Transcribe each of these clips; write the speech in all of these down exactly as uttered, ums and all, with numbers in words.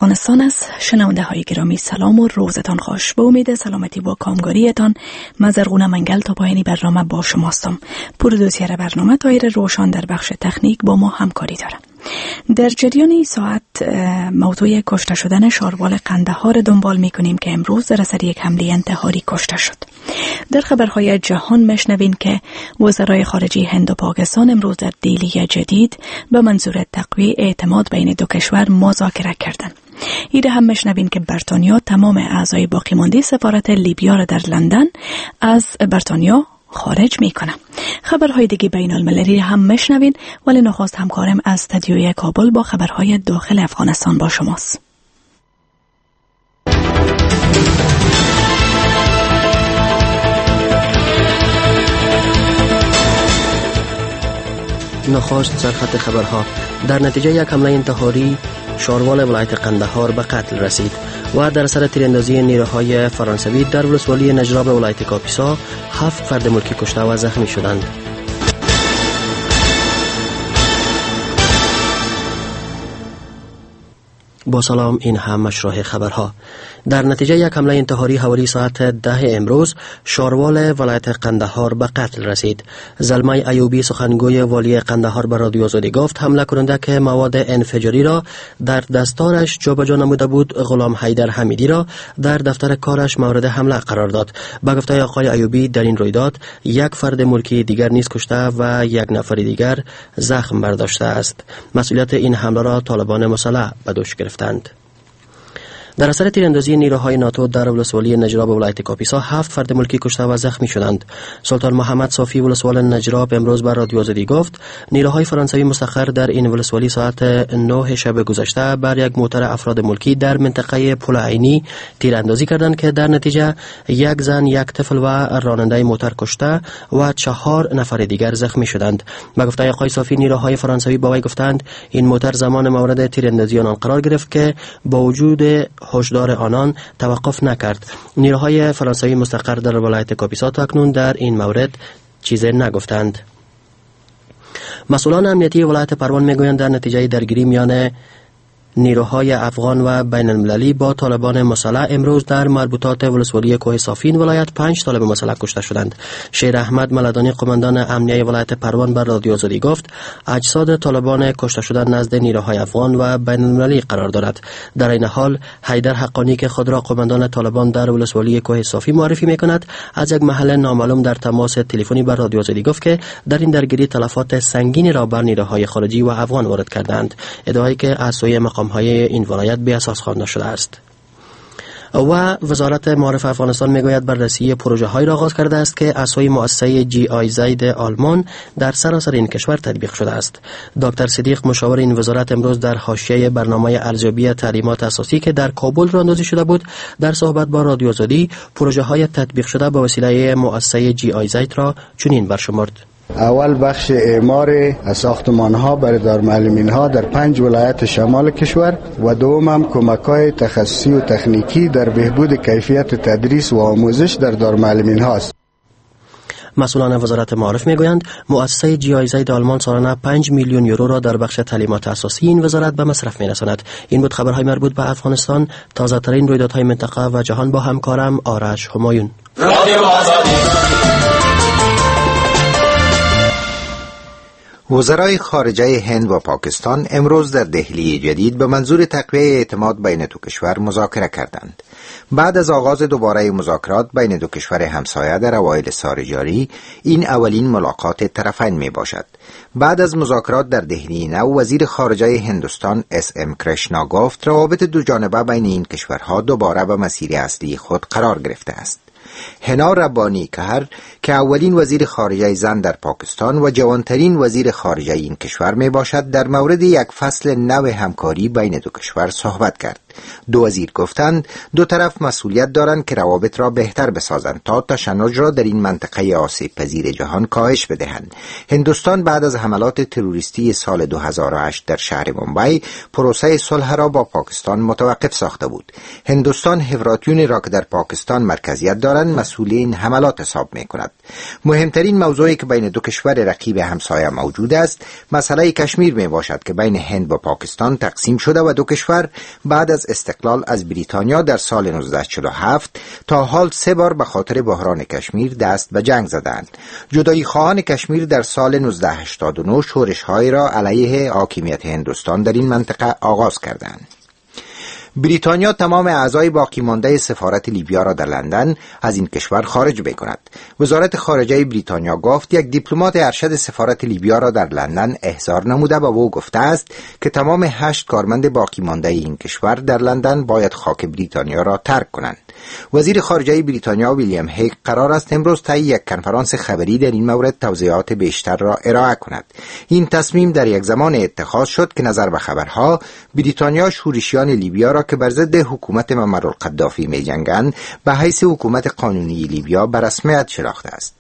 افغانستان است. شنونده های گرامی سلام و روزتان خوش. به امید سلامتی و کامگاریتان من زرغونه منگل تا پایانی برنامه با شماستم. پرودوسر برنامه طاهر روشن در بخش تکنیک با ما همکاری دارد. در جریان ساعت موضوع کشته شدن شاروال قندهار دنبال می کنیم که امروز در اثر یک حمله انتحاری کشته شد. در خبرهای جهان میشنویم که وزرای خارجه هند و پاکستان امروز در دهلی جدید به منظور تقویت اعتماد بین دو کشور مذاکره کردند. ایده هم میشنویم که بریتانیا تمام اعضای باقی مانده سفارت لیبیا را در لندن از بریتانیا خارج میکنه. خبرهای دیگه بین المللی هم میشنوین، ولی نخست همکارم از استودیوی کابل با خبرهای داخل افغانستان با شماست. نخست سرخط خبرها. در نتیجه یک حمله انتحاری شاروال ولایت قندهار به قتل رسید و در اثر تیراندازی نیروهای فرانسوی در ولسوالی نجراب ولایت کاپیسا هفت فرد ملکی کشته و زخمی شدند. با سلام، این هم مشروع خبرها. در نتیجه یک حمله انتحاری حوالی ساعت ده امروز شاروال ولایت قندهار به قتل رسید. زلمه ایوبی سخنگوی والی قندهار به رادیو آزادی گفت حمله کننده که مواد انفجاری را در دستارش جابجا نموده بود غلام حیدر حمیدی را در دفتر کارش مورد حمله قرار داد. به گفته آقای ایوبی در این رویداد یک فرد ملکی دیگر نیز کشته و یک نفر دیگر زخم برداشته است. مسئولیت این حمله را طالبان مسلح به دوش گرفتند. در اثر تیراندازی نیروهای ناتو در ولسوالی نجراب ولایت کاپیسا هفت فرد ملکی کشته و زخمی شدند. سلطان محمد صافی ولسوال نجراب امروز بر رادیو آزادی گفت نیروهای فرانسوی مستقر در این ولسوالی ساعت نه شب گذشته بر یک موتر افراد ملکی در منطقه پل عینی تیراندازی کردند که در نتیجه یک زن، یک طفل و راننده موتر کشته و چهار نفر دیگر زخمی شدند. به گفته آقای صافی نیروهای فرانسوی با وی گفتند این موتر زمان مورد تیراندازی آنان قرار گرفت که با وجود هشدار آنان توقف نکرد. نیروهای فرانسوی مستقر در ولایت کاپیسا تاکنون در این مورد چیزی نگفتند. مسئولان امنیتی ولایت پروان میگویند در نتیجه درگیری میان نیروهای افغان و بین المللی با طالبان مسلح امروز در مربوطات ولسوالی کوه صافین ولایت پنج طالب مسلح کشته شدند. شیر احمد ملدانی قماندان امنیه ولایت پروان بر رادیو آزادی گفت اجساد طالبان کشته شده نزد نیروهای افغان و بین المللی قرار دارد. در این حال حیدر حقانی که خود را قماندان طالبان در ولسوالی کوه صافی معرفی میکند از یک محل نامعلوم در تماس تلفنی بر رادیو آزادی گفت که در این درگیری تلفات سنگینی را بر نیروهای خارجی و افغان وارد کردند. ادعایی که از سوی مقام های این ولایت بی اساس خوانده شده است. و وزارت معارف افغانستان میگوید بررسی پروژه های را آغاز کرده است که از سوی مؤسسه جی آی زید آلمان در سراسر این کشور تطبیق شده است. دکتر صدیق مشاور این وزارت امروز در حاشیه برنامه ارزیابی تعلیمات اساسی که در کابل راهاندازی شده بود در صحبت با رادیو آزادی پروژه های تطبیق شده به وسیله مؤسسه جی آی زید را چنین برشمرد: اول بخش اعمار ساختمان ها برای دارالمعلمین ها در پنج ولایت شمال کشور و دوم هم کمک های تخصصی و تکنیکی در بهبود کیفیت تدریس و آموزش در دارالمعلمین ها است. مسئولان وزارت معارف میگویند مؤسسه جی آی زید آلمان سالانه پنج میلیون یورو را در بخش تعلیمات اساسی این وزارت به مصرف میرساند. این بود خبرهای مربوط به افغانستان. تازه ترین رویدادهای منطقه و جهان با همکارم آرش همایون. وزرای خارجه هند و پاکستان امروز در دهلی جدید به منظور تقویت اعتماد بین دو کشور مذاکره کردند. بعد از آغاز دوباره مذاکرات بین دو کشور همسایه در اوایل سال جاری، این اولین ملاقات طرفین می باشد. بعد از مذاکرات در دهلی نو، وزیر خارجه هندوستان اس ام کرشنا گفت روابط دو جانبه بین این کشورها دوباره به مسیر اصلی خود قرار گرفته است. هنا ربانی کهر که اولین وزیر خارجه زن در پاکستان و جوانترین وزیر خارجه این کشور می باشد در مورد یک فصل نو همکاری بین دو کشور صحبت کرد. دو وزیر گفتند دو طرف مسئولیت دارند که روابط را بهتر بسازند تا تشنج را در این منطقه آسیب پذیر جهان کاهش بدهند. هندوستان بعد از حملات تروریستی سال دو هزار و هشت در شهر ممبئی پروسه صلح را با پاکستان متوقف ساخته بود. هندوستان حفراتیونی را که در پاکستان مرکزیت دارند مسئول این حملات حساب می کند. مهمترین موضوعی که بین دو کشور رقیب همسایه موجود است مسئله کشمیر می باشد که بین هند و پاکستان تقسیم شده و دو کشور بعد از استقلال از بریتانیا در سال نوزده چهل و هفت تا حال سه بار به خاطر بحران کشمیر دست به جنگ زدند. جدایی خواهان کشمیر در سال نوزده هشتاد و نه شورش‌هایی را علیه حاکمیت هندوستان در این منطقه آغاز کردند. بریتانیا تمام اعضای باقی مانده سفارت لیبیا را در لندن از این کشور خارج می‌کند. وزارت خارجه بریتانیا گفت یک دیپلمات ارشد سفارت لیبیا را در لندن احضار نموده و او گفته است که تمام هشت کارمند باقی مانده این کشور در لندن باید خاک بریتانیا را ترک کنند. وزیر خارجه بریتانیا ویلیام هیگ قرار است امروز طی یک کنفرانس خبری در این مورد توضیحات بیشتر را ارائه کند. این تصمیم در یک زمان اتخاذ شد که نظر به خبرها بریتانیا شورشیان لیبیا را که بر ضد حکومت معمر القذافی می‌جنگند به حیث حکومت قانونی لیبیا به رسمیت شناخته است.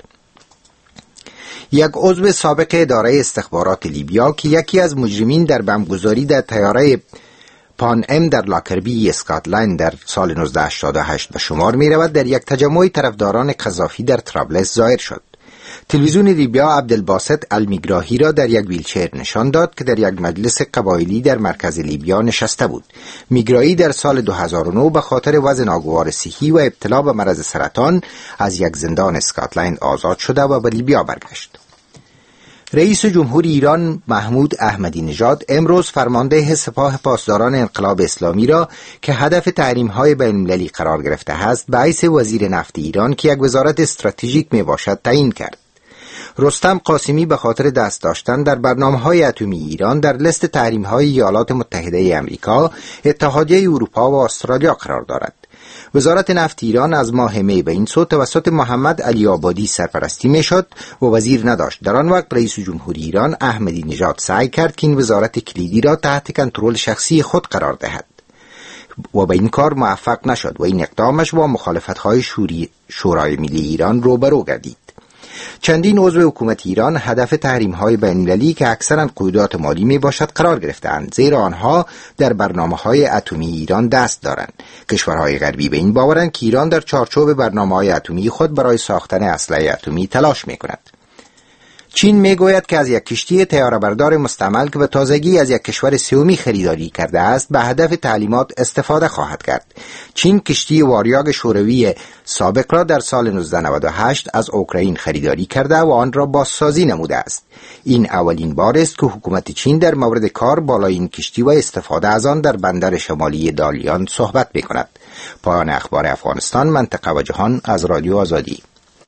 یک عضو سابق اداره استخبارات لیبیا که یکی از مجرمین در بمبگذاری در طیاره پان ام در لاکربی اسکاتلند در سال نوزده هشتاد و هشت به شمار می رود، در یک تجمع طرفداران قذافی در طرابلس ظاهر شد. تلویزیون لیبیا عبدالباسط المیگراهی را در یک ویلچر نشان داد که در یک مجلس قبایلی در مرکز لیبیا نشسته بود. میگراهی در سال دو هزار و نه به خاطر وضع ناگوار صحی و ابتلا به مرض سرطان از یک زندان اسکاتلند آزاد شده و به لیبیا برگشت. رئیس جمهور ایران محمود احمدی نژاد امروز فرمانده سپاه پاسداران انقلاب اسلامی را که هدف تحریم‌های بین‌المللی قرار گرفته است به حیث وزیر نفت ایران که یک وزارت استراتژیک میباشد تعیین کرد. رستم قاسمی به خاطر دست داشتن در برنامه‌های اتمی ایران در لیست تحریم‌های ایالات متحده آمریکا، اتحادیه اروپا و استرالیا قرار دارد. وزارت نفت ایران از ماه می به این سو توسط محمد علی آبادی سرپرستی میشد و وزیر نداشت. در آن وقت رئیس جمهور ایران احمدی نژاد سعی کرد که این وزارت کلیدی را تحت کنترل شخصی خود قرار دهد و به این کار موفق نشد و این اقدامش با مخالفت‌های شورای ملی ایران روبرو گردید. چندین عضو حکومت ایران هدف تحریم‌های بین‌المللی که اکثراً قیودات مالی میباشد قرار گرفتند، زیرا آنها در برنامه‌های اتمی ایران دست دارند. کشورهای غربی به این باورند که ایران در چارچوب برنامه‌های اتمی خود برای ساختن اسلحه اتمی تلاش می‌کند. چین میگوید که از یک کشتی طیاره‌بردار مستعمل که به تازگی از یک کشور سومی خریداری کرده است به هدف تعلیمات استفاده خواهد کرد. چین کشتی واریاگ شوروی سابق را در سال نوزده نود و هشت از اوکراین خریداری کرده و آن را بازسازی نموده است. این اولین بار است که حکومت چین در مورد کار بالای این کشتی و استفاده از آن در بندر شمالی دالیان صحبت می‌کند. پایان اخبار افغانستان، منطقه و جهان از رادیو آزادی.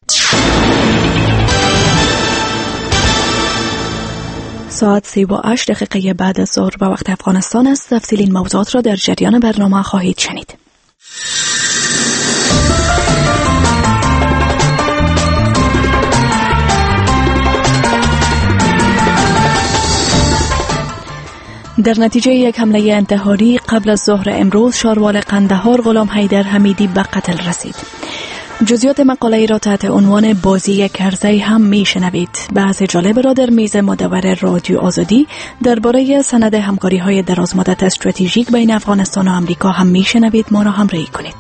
ساعت سی و هشت دقیقه بعد از ظهر به وقت افغانستان است. تفصیل این موضوعات را در جریان برنامه خواهید شنید. در نتیجه یک حمله انتحاری قبل از ظهر امروز شاروال قندهار غلام حیدر حمیدی به قتل رسید. جزئیات مقاله ای را تحت عنوان بازی کرزی هم میشنوید. بحث جالب را در میز مدور رادیو آزادی درباره سند همکاری های درازمدت استراتژیک بین افغانستان و آمریکا هم میشنوید. ما را همراهی کنید.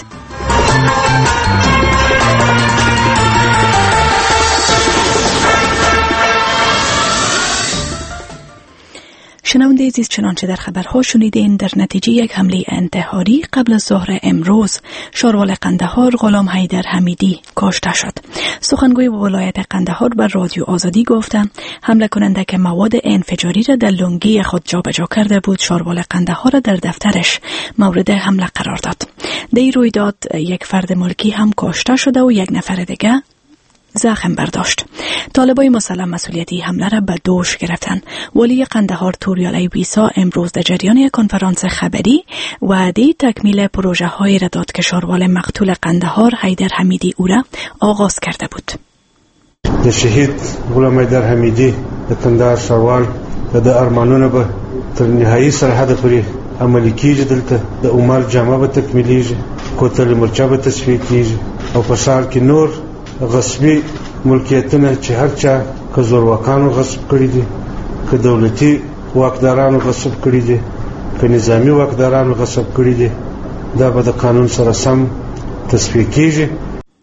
شنونده عزیز، چنانچه در خبرها شنیدین، در نتیجه یک حمله انتحاری قبل از ظهر امروز شاروال قندهار غلام حیدر حمیدی کشته شد. سخنگوی ولایت قندهار بر رادیو آزادی گفتند حمله کننده که مواد انفجاری را در لنگی خود جابجا کرده بود شاروال قندهار را در دفترش مورد حمله قرار داد. در این رویداد یک فرد ملکی هم کشته شده و یک نفر دیگه زخم برداشت. طالبای مسلم مسئولیتی حمله را به دوش گرفتند. ولی قندهار توریال ویسا امروز در جریان یک کنفرانس خبری وعده تکمیل پروژه های را داد که شاروال مقتول قندهار حیدر حمیدی او را آغاز کرده بود. د شهید غلام حیدر حمیدی د قندهار شاروال د ارمانونو به تر نهایی سرحد پورې عملي کیږي. دلته د عمر جامه به تکمیلیږي، کوتل مرچا به تصفیه کیږي او په ښار کې نور غصبی ملکیتونه چې هر چا که زورواکانو غصب کړی دي، که دولتي واکدارانو غصب کړی دي، که نظامی واکدارانو غصب کړی دي، دا به د قانون سره سم تصفیه کیږي.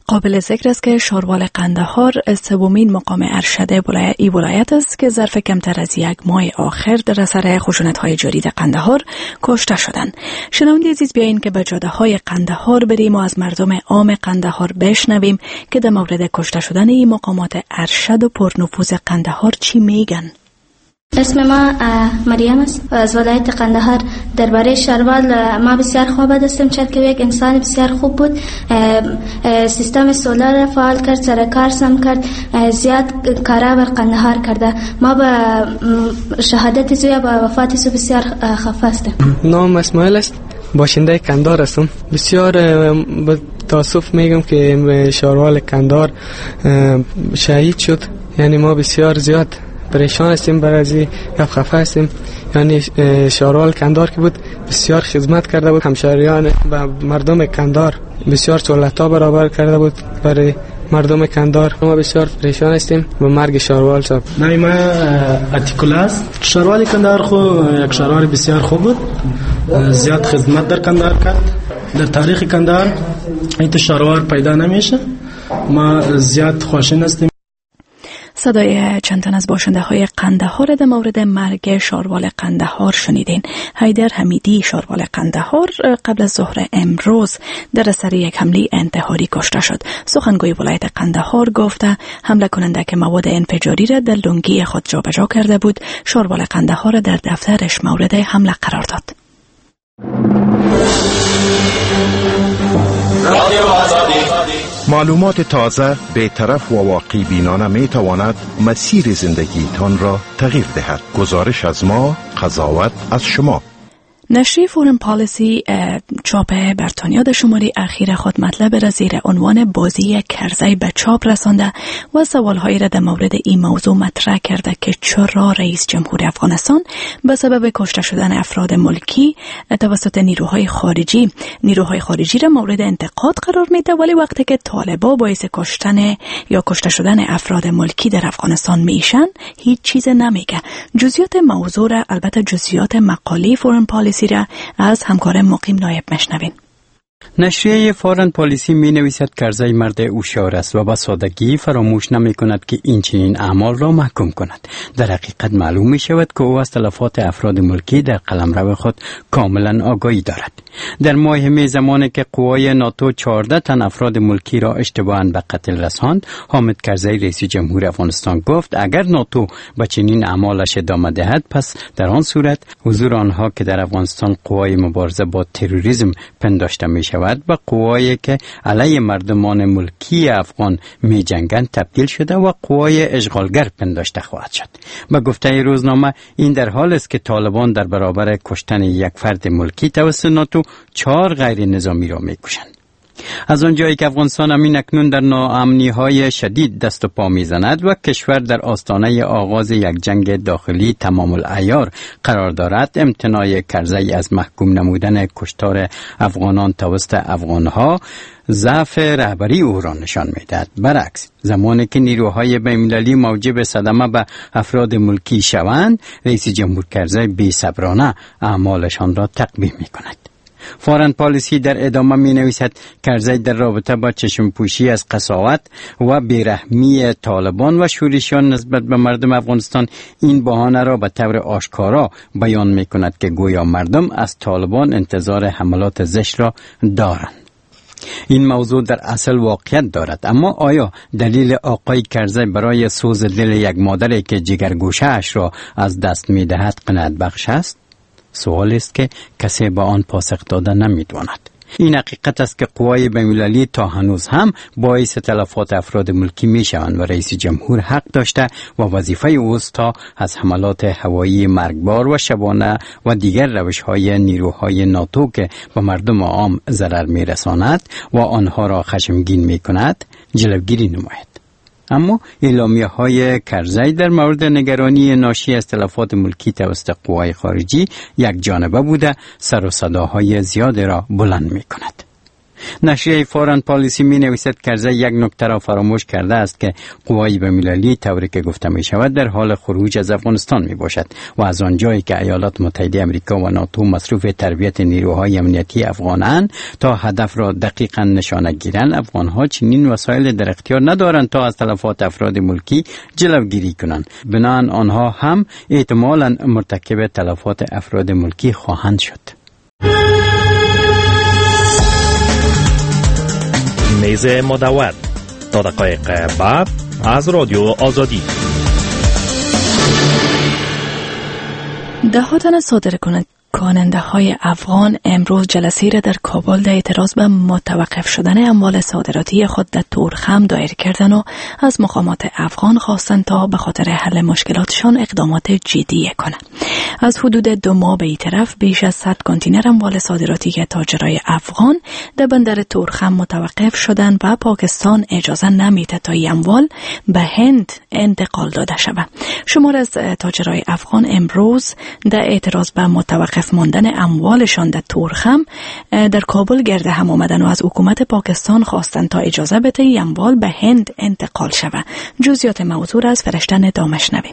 قابل ذکر است که شاروال قندهار سومین مقام ارشد ای ولایت است که ظرف کمتر از یک ماه آخر در اثر خشونت‌های جاری در قندهار کشته شدند. شنونده عزیز، بیایید که به جاده‌های قندهار بریم و از مردم عام قندهار بشنویم که در مورد کشته شدن این مقامات ارشد و پرنفوذ قندهار چی میگن. اسم ما مریم است از ولایت قندهار. درباره شاروال ما بسیار خوب داشتیم، چون که یک انسان بسیار خوب بود. سیستم سولار فعال کرد، سرکار سم کرد، زیاد کارا بر قندهار کرده. ما با شهادت زویا با وفات زو بسیار خفه هستیم. نام اسماعیل است، باشنده قندهار هستم. بسیار با تاسف میگم که شاروال قندهار شهید شد. یعنی ما بسیار زیاد پریشان هستیم، برای از این خفه هستیم. یعنی شاروال قندهار که بود بسیار خدمت کرده بود، همشهریان و مردم قندهار بسیار سهولت‌ها برابر کرده بود برای مردم قندهار. ما بسیار پریشان هستیم با مرگ شاروال صاحب. نام ما اتیکولا است. شاروال قندهار خو یک شاروال بسیار خوب بود، زیاد خدمت در قندهار کرد. در تاریخ قندهار این شاروال پیدا نمیشه. ما زیاد خوشحال هستیم. صدای چند تن از باشنده های قندهار در مورد مرگ شاروال قندهار شنیدین. حیدر حمیدی شاروال قندهار قبل از ظهر امروز در اثر یک حمله انتحاری کشته شد. سخنگوی ولایت قندهار گفته حمله کننده که مواد انفجاری را در لنگی خود جابجا کرده بود، شاروال قندهار در دفترش مورد حمله قرار داد. معلومات تازه، بی‌طرف و واقعی بینانه می تواند مسیر زندگی تان را تغییر دهد. گزارش از ما، قضاوت از شما. نشریه فورن پالیسی چاپ بریتانیا در شماره اخیر خود مطلب را زیر عنوان بازی کرزی به چاپ رسانده و سوالهایی را در مورد این موضوع مطرح کرده که چرا رئیس جمهور افغانستان به سبب کشته شدن افراد ملکی توسط نیروهای خارجی نیروهای خارجی را مورد انتقاد قرار میده، ولی وقتی که طالبا باعث کشتن یا کشته شدن افراد ملکی در افغانستان میشن هیچ چیز نمیگه. جزئیات موضوع را، البته جزئیات مقاله فورن پالیسی را از همکار مقیم نایب مشنوین. نشریه فورن پالیسی می نویسد کرزی مرد هوشیار است و با سادگی فراموش نمی کند که این چنین اعمال را محکوم کند. در حقیقت معلوم می شود که او از تلفات افراد ملکی در قلمرو خود کاملا آگاهی دارد. در ماه می زمانی که قوای ناتو چهارده تن افراد ملکی را اشتباهاً به قتل رساند، حامد کرزی رئیس جمهور افغانستان گفت اگر ناتو به چنین اعمالش ادامه دهد، پس در آن صورت حضور آنها که در افغانستان قوای مبارزه با تروریسم پنداشته می شود و قوایی که علیه مردمان ملکی افغان می جنگند تبدیل شده و قوای اشغالگر پنداشته خواهد شد. با گفته روزنامه این در حال است که طالبان در برابر کشتن یک فرد ملکی توسط ناتو چهار غیر نظامی را می کشند. از آنجایی که افغانستان همین اکنون در ناامنی های شدید دست و پا می زند و کشور در آستانه آغاز یک جنگ داخلی تمام العیار قرار دارد، امتناع کرزی از محکوم نمودن کشتار افغانان توسط افغانها ضعف رهبری او را نشان می‌دهد. برعکس، زمانی که نیروهای بین‌المللی موجب صدمه به افراد ملکی شوند، رئیس جمهور کرزی بی‌صبرانه اعمالشان را تقبیح می‌کند. فورن پالیسی در ادامه می نویسد کرزی در رابطه با چشم پوشی از قساوت و بیرحمی طالبان و شورشیان نسبت به مردم افغانستان این بهانه را به طور آشکارا بیان می کند که گویا مردم از طالبان انتظار حملات زشت را دارند. این موضوع در اصل واقعیت دارد، اما آیا دلیل آقای کرزی برای سوز دل یک مادری که جگرگوشه اش را از دست می دهد قناعت بخش است؟ سوال است که کسی با آن پاسخ داده نمی‌داند. این حقیقت است که قوای بین‌المللی تا هنوز هم باعث تلفات افراد ملکی می‌شوند و رئیس جمهور حق داشته و وظیفه اوست تا از حملات هوایی مرگبار و شبانه و دیگر روش‌های نیروهای ناتو که به مردم عام ضرر می‌رساند و آنها را خشمگین می‌کند جلوگیری نماید. اما اعلامیه های کرزی در مورد نگرانی ناشی از تلفات ملکی توسط قوای خارجی یک جانبه بوده سر و صداهای زیاد را بلند می کند. نشریه فارن پالیسی می نویسد کرزی یک نکته را فراموش کرده است که قوای بین‌المللی طوری که گفته می شود در حال خروج از افغانستان می باشد و از آنجایی که ایالات متحده آمریکا و ناتو مصروف تربیت نیروهای امنیتی افغانان تا هدف را دقیقاً نشانه گیرند، افغانها چنین وسایل در اختیار ندارند تا از تلفات افراد ملکی جلوگیری کنند. بنابراین آنها هم احتمالاً مرتکب تلفات افراد ملکی خواهند شد. میز مدور تا دقایق بعد از رادیو آزادی. ده تن صادر کنند کننده های افغان امروز جلسه را در کابل در اعتراض به متوقف شدن اموال صادراتی خود در تورخم دایر کردن و از مقامات افغان خواستند تا به خاطر حل مشکلاتشان اقدامات جدی کنند. از حدود دو ماه به این طرف بیش از صد کانتینر اموال صادراتی تاجرای افغان در بندر تورخم متوقف شدند و پاکستان اجازه نمیده تا این اموال به هند انتقال داده شود. شمار از تاجرای افغان امروز در اعتراض به متوقف ماندن اموالشان در تورخم در کابل گرد هم آمدن و از حکومت پاکستان خواستند تا اجازه بده این اموال به هند انتقال شود. جزئیات موضوع از فرشته دامش نوین.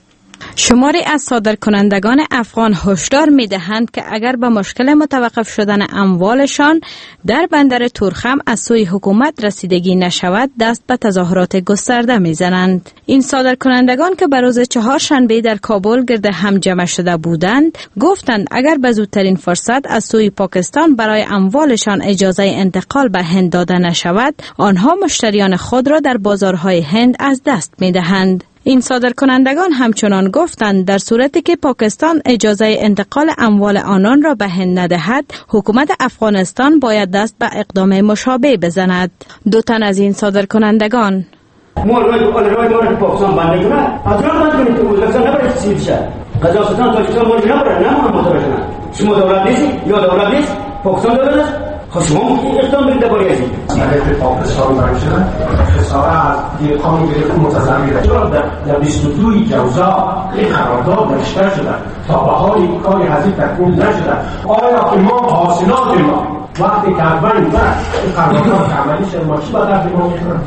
شماری از صادرکنندگان افغان هشدار می‌دهند که اگر به مشکل متوقف شدن اموالشان در بندر تورخم از سوی حکومت رسیدگی نشود دست به تظاهرات گسترده می‌زنند. این صادرکنندگان که به روز چهارشنبه در کابل گرد هم جمع شده بودند گفتند اگر به زودترین فرصت از سوی پاکستان برای اموالشان اجازه انتقال به هند داده نشود آنها مشتریان خود را در بازارهای هند از دست می‌دهند. این صادرکنندگان همچنان گفتند در صورتی که پاکستان اجازه انتقال اموال آنان را به هند ندهد، حکومت افغانستان باید دست به اقدام مشابه بزند. دو تن از این صادرکنندگان ما روی روی ما پاکستان بنده کنه، از راه بند کنید که پاکستان نباید سیر شه. قزاقستان تاجیکستان ما نباید نه ما متوجه. شما دولت نیست یا دولت نیست، پاکستان دولت است. خشمم اقدام برید درباره از این. ملت پاکستان برشن خساره از دیقان گرفت متضمن در در بیست و دو جوزا این قرارداد نوشته شده تا بهای کاری هزینه تکمیل نشده. آیا که ما حاصلات ما وقتی که اول این قرارداد عملی شد ما چی باید در ما میکنیم؟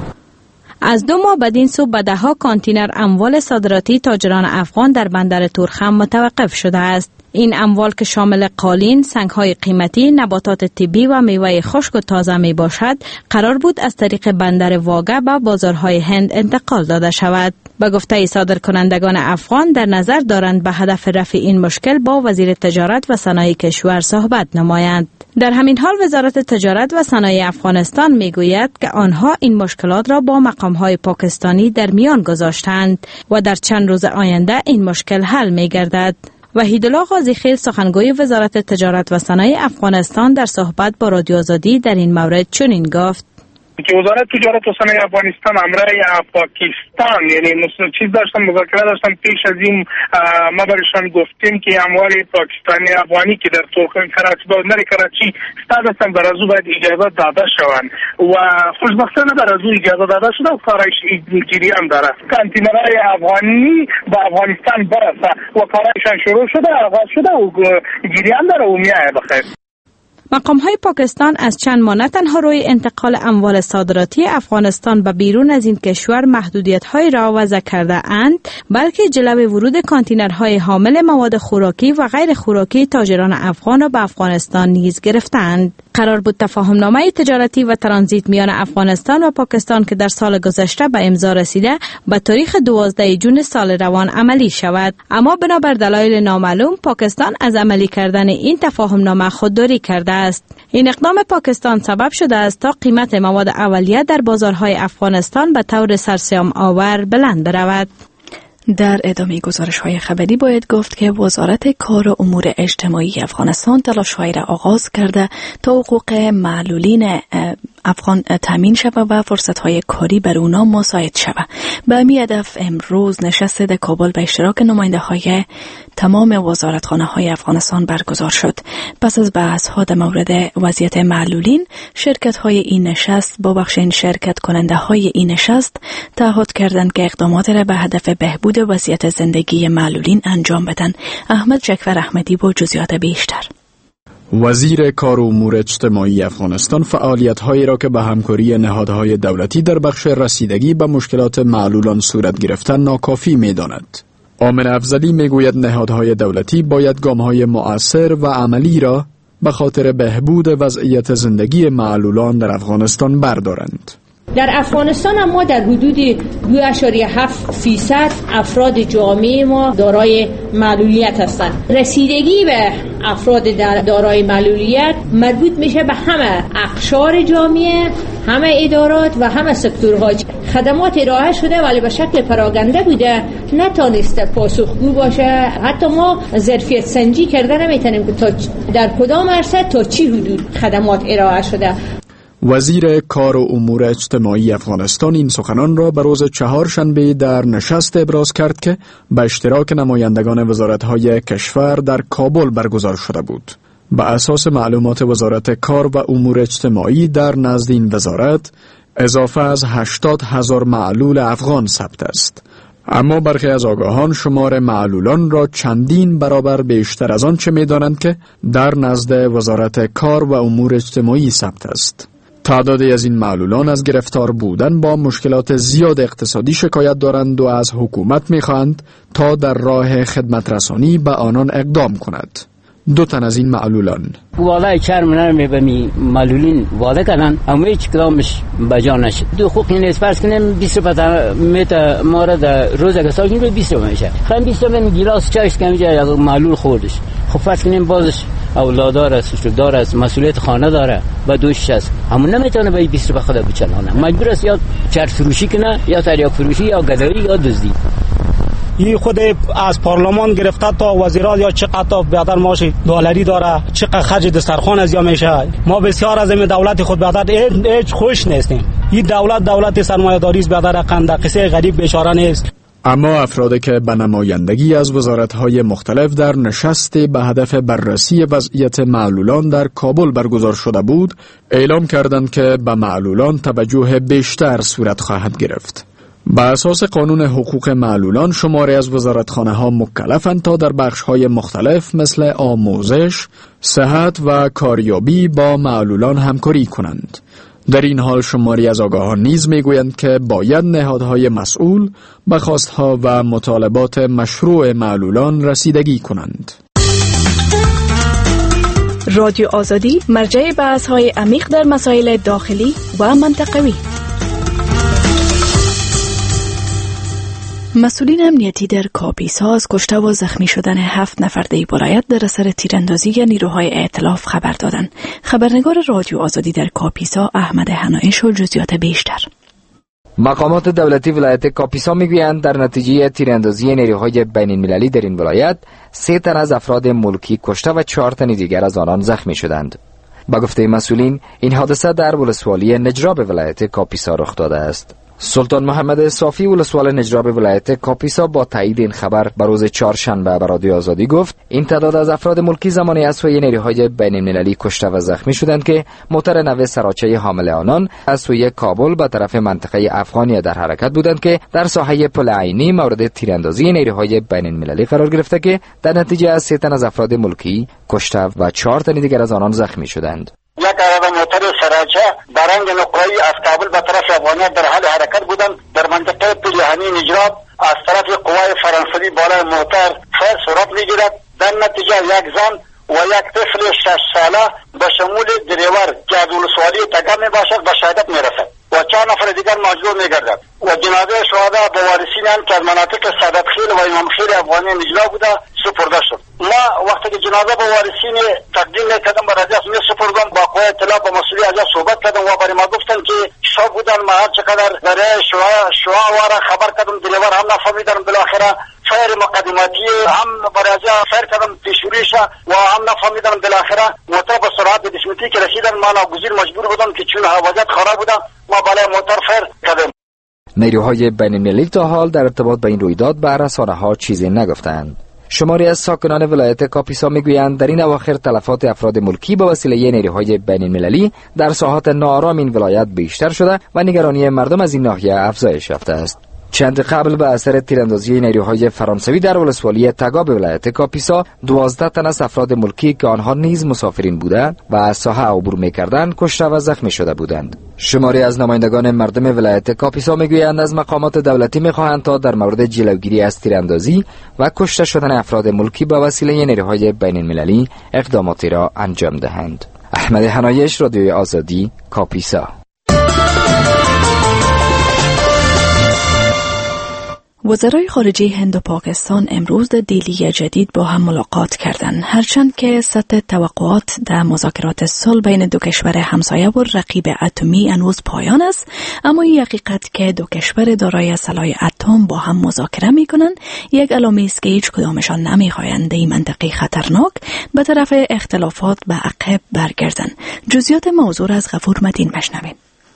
از دو ماه بدین سو به ده ها کانتینر اموال صادراتی تاجران افغان در بندر تورخم متوقف شده است. این اموال که شامل قالین، سنگ‌های قیمتی، نباتات طبی و میوه خشک و تازه می باشد، قرار بود از طریق بندر واگه به بازارهای هند انتقال داده شود. به گفته صادرکنندگان افغان در نظر دارند به هدف رفع این مشکل با وزیر تجارت و صنایع کشور صحبت نمایند. در همین حال وزارت تجارت و صنایع افغانستان میگوید که آنها این مشکلات را با مقام‌های پاکستانی در میان گذاشتند و در چند روز آینده این مشکل حل می‌گردد. وحیدالله قاضیخیل سخنگوی وزارت تجارت و صنایع افغانستان در صحبت با رادیو آزادی در این مورد چنین گفت: که وزارت تجارت و صنایع افغانستان امرای پاکستان یعنی مثل چیز داشتن مذاکره داشتن پیش از این ما برشان گفتیم که اموال پاکستانی افغانی که در تورخم کراچی بندر کراچی استاد هستن بر از او باید اجازه داده شوند و خوشبختانه بر از او اجازه داده شده و کارش جریان داره. کانتینرهای افغانی به افغانستان برسه و کارشان شروع شده آغاز شده و جریان داره و میایه بخیر. مقام‌های پاکستان از چند ماه نه تنها روی انتقال اموال صادراتی افغانستان به بیرون از این کشور محدودیت‌های را وضع کرده اند، بلکه جلو ورود کانتینرهای حامل مواد خوراکی و غیر خوراکی تاجران افغان را به افغانستان نیز گرفتند. قرار بود تفاهم‌نامه تجارتی و ترانزیت میان افغانستان و پاکستان که در سال گذشته به امضا رسیده به تاریخ دوازده جون سال روان عملی شود، اما بنابر دلایل نامعلوم پاکستان از عملی کردن این تفاهم‌نامه خودداری کرده است. این اقدام پاکستان سبب شده است تا قیمت مواد اولیه در بازارهای افغانستان به طور سرسام آور بلند برود. در ادامه گزارش‌های خبری باید گفت که وزارت کار و امور اجتماعی افغانستان تلاش‌هایی را آغاز کرده تا حقوق معلولین افغان تامین شود و فرصت‌های کاری بر اونا مساعد شود. به همین هدف امروز نشست در کابل به اشتراک نماینده‌های تمام وزارتخانه‌های افغانستان برگزار شد. پس از بحث‌ها در مورد وضعیت معلولین، شرکت‌های این نشست با بخش این شرکت کننده‌های این نشست تعهد کردند که اقدامات را به هدف بهبود وضعیت زندگی معلولین انجام بدن. احمد جعفر احمدی با جزئیات بیشتر. وزیر کار و امور اجتماعی افغانستان فعالیت‌هایی را که به همکاری نهادهای دولتی در بخش رسیدگی به مشکلات معلولان صورت گرفتن ناکافی می‌داند. آمن افضلی میگوید نهادهای دولتی باید گام‌های مؤثر و عملی را به خاطر بهبود وضعیت زندگی معلولان در افغانستان بردارند. در افغانستان ما در حدود دو اشاریه هفت فیصد افراد جامعه ما دارای معلولیت هستند. رسیدگی به افراد دارای معلولیت مربوط میشه به همه اقشار جامعه، همه ادارات و همه سکتورها. خدمات ارائه شده ولی به شکل پراگنده بوده، نتونسته پاسخگو باشه. حتی ما ظرفیت سنجی کرده نمیتونیم که تا در کدام عرصه تا چی حدود خدمات ارائه شده. وزیر کار و امور اجتماعی افغانستان این سخنان را به روز چهارشنبه در نشست ابراز کرد که به اشتراک نمایندگان وزارت‌های کشور در کابل برگزار شده بود. به اساس معلومات وزارت کار و امور اجتماعی در نزد این وزارت اضافه از هشتاد هزار معلول افغان ثبت است. اما برخی از آگاهان شمار معلولان را چندین برابر بیشتر از آن چه می‌دانند که در نزد وزارت کار و امور اجتماعی ثبت است. تعدادی از این معلولان از گرفتار بودن با مشکلات زیاد اقتصادی شکایت دارند و از حکومت می‌خواهند تا در راه خدمت رسانی به آنان اقدام کند. دو تن از این معلولان والا چرمنر میبمی معلولین والا کردن اما هیچ کدامش بجا نشد. دو خوقی نیست پس کنیم بیست روپا میتا ما را در روز اگه سال کنیم بیست روپا میشه. خیلی بیست روپا می گیلاس چایش که میجه معلول خوردش. خب فرض کنیم بازش اولادار است، دار است، مسئولیت خانه داره و دوش است. همون نمیتونه به بیست روپا خدا بچنانه. مجبور است یا چرت فروشی کنه یا تریاک فروشی یا گدایی یا دزدی. این خود از پارلمان گرفته تا وزیرا یا چقدر تا بیادر معاش دلاری داره، چقدر خرج دسترخوان از یا میشه. ما بسیار از این دولت خود بیادر هیچ خوش نیستیم. این دولت دولت سرمایه‌داری است، بیادر قنده قصه غریب بیچاره نیست. اما افرادی که به نمایندگی از وزارت‌های مختلف در نشست به هدف بررسی وضعیت معلولان در کابل برگزار شده بود، اعلام کردند که به معلولان توجه بیشتر صورت خواهد گرفت. به اساس قانون حقوق معلولان شماری از وزارتخانه ها مکلفند تا در بخش های مختلف مثل آموزش، صحت و کاریابی با معلولان همکاری کنند. در این حال شماری از آگاهان نیز میگویند که باید نهادهای مسئول به خواستها و مطالبات مشروع معلولان رسیدگی کنند. رادیو آزادی مرجع بحث‌های عمیق در مسائل داخلی و منطقوی. مسئولین امنیتی در کاپیسا از کشته و زخمی شدن هفت نفر در ولایت در اثر تیراندازی نیروهای ائتلاف خبر دادند. خبرنگار رادیو آزادی در کاپیسا احمد حنایش و جزئیات بیشتر. مقامات دولتی ولایت کاپیسا میگویند در نتیجه تیراندازی نیروهای بین المللی در این ولایت سه تن از افراد ملکی کشته و چهار تن دیگر از آنان زخمی شدند. با گفته مسئولین این حادثه در ولسوالی نجراب ولایت کاپیسا رخ داده است. سلطان محمد صافی ولسوال نجراب ولایت کاپیسا با تایید این خبر بر روز چهارشنبه به رادیو آزادی گفت این تعداد از افراد ملکی زمانی از سوی نیروهای بین المللی کشته و زخمی شدند که موتر نو سراچه حامل آنان از سوی کابل به طرف منطقه افغانیه در حرکت بودند که در ساحه پل عینی مورد تیراندازی نیروهای بین المللی قرار گرفته که در نتیجه از سه تن از افراد ملکی کشته و چهار تن دیگر از آنان زخمی شدند. یک عربه موتر سراچه برنگ نقره‌ای از کابل به طرف افغانیت در حال حرکت بودند. در منطقه پلیهانی نجراب از طرف قوای فرانسوی بالای موتر فر صورت میگیرد. در نتیجه یک زن و یک طفل شش ساله به شمول دریور که از ولسوالی تگه می باشد به شهادت می رسد و چهار نفر دیگر مجروح می گردد و جنازه شهدا به وارثینان که از مناطق صدت خیل و امام خیل افغانی نجلا بوده سپرده شد. ما وقتی که جنازه به وارثین تقدیم میکردم به رضایت می سپردم با قوای اطلاع با مسئولی از صحبت کردم و برای ما گفتن که شب بودن ما هر چقدر در شعا شعا واره خبر کردم دریور هم نفهمیدن بالاخره فیر مقدماتی هم برای فیر کردم پیشوریش و هم نفهمیدن بالاخره موتر به سرعت دشمتی که رسیدن ما ناگزیر مجبور بودم که چون وضعیت خراب بوده ما بالای موتر فیر کردم. نیروهای بین المللی تا حال در ارتباط با این رویداد به رسانه‌ها چیزی نگفتند. شماری از ساکنان ولایت کاپیسا میگویند در این اواخر تلفات افراد ملکی با وسیله نیروهای بین المللی در ساحات ناآرام این ولایت بیشتر شده و نگرانی مردم از این ناحیه افزایش یافته است. چند قبل به اثر تیراندازی نیروهای فرانسوی در ولسوالی تگا به ولایت کاپیسا دوازده تن از افراد ملکی که آنها نیز مسافرین بودند و از ساحه عبور می‌کردند کشته و زخمی شده بودند. شماری از نمایندگان مردم ولایت کاپیسا میگویند از مقامات دولتی می‌خواهند تا در مورد جلوگیری از تیراندازی و کشته شدن افراد ملکی به وسیله نیروهای بین‌المللی اقداماتی را انجام دهند. احمد حنایش، رادیوی آزادی، کاپیسا. وزرای خارجه هند و پاکستان امروز در دهلی جدید با هم ملاقات کردند، هرچند که سطح توقعات در مذاکرات صلح بین دو کشور همسایه و رقیب اتمی هنوز پایان است، اما این حقیقت که دو کشور دارای سلاح اتم با هم مذاکره می‌کنند یک علامه است که هیچ کدامشان نمی‌خواهند این منطقه خطرناک به طرف اختلافات به عقب برگردند. جزئیات موضوع از غفور متین بشنویم.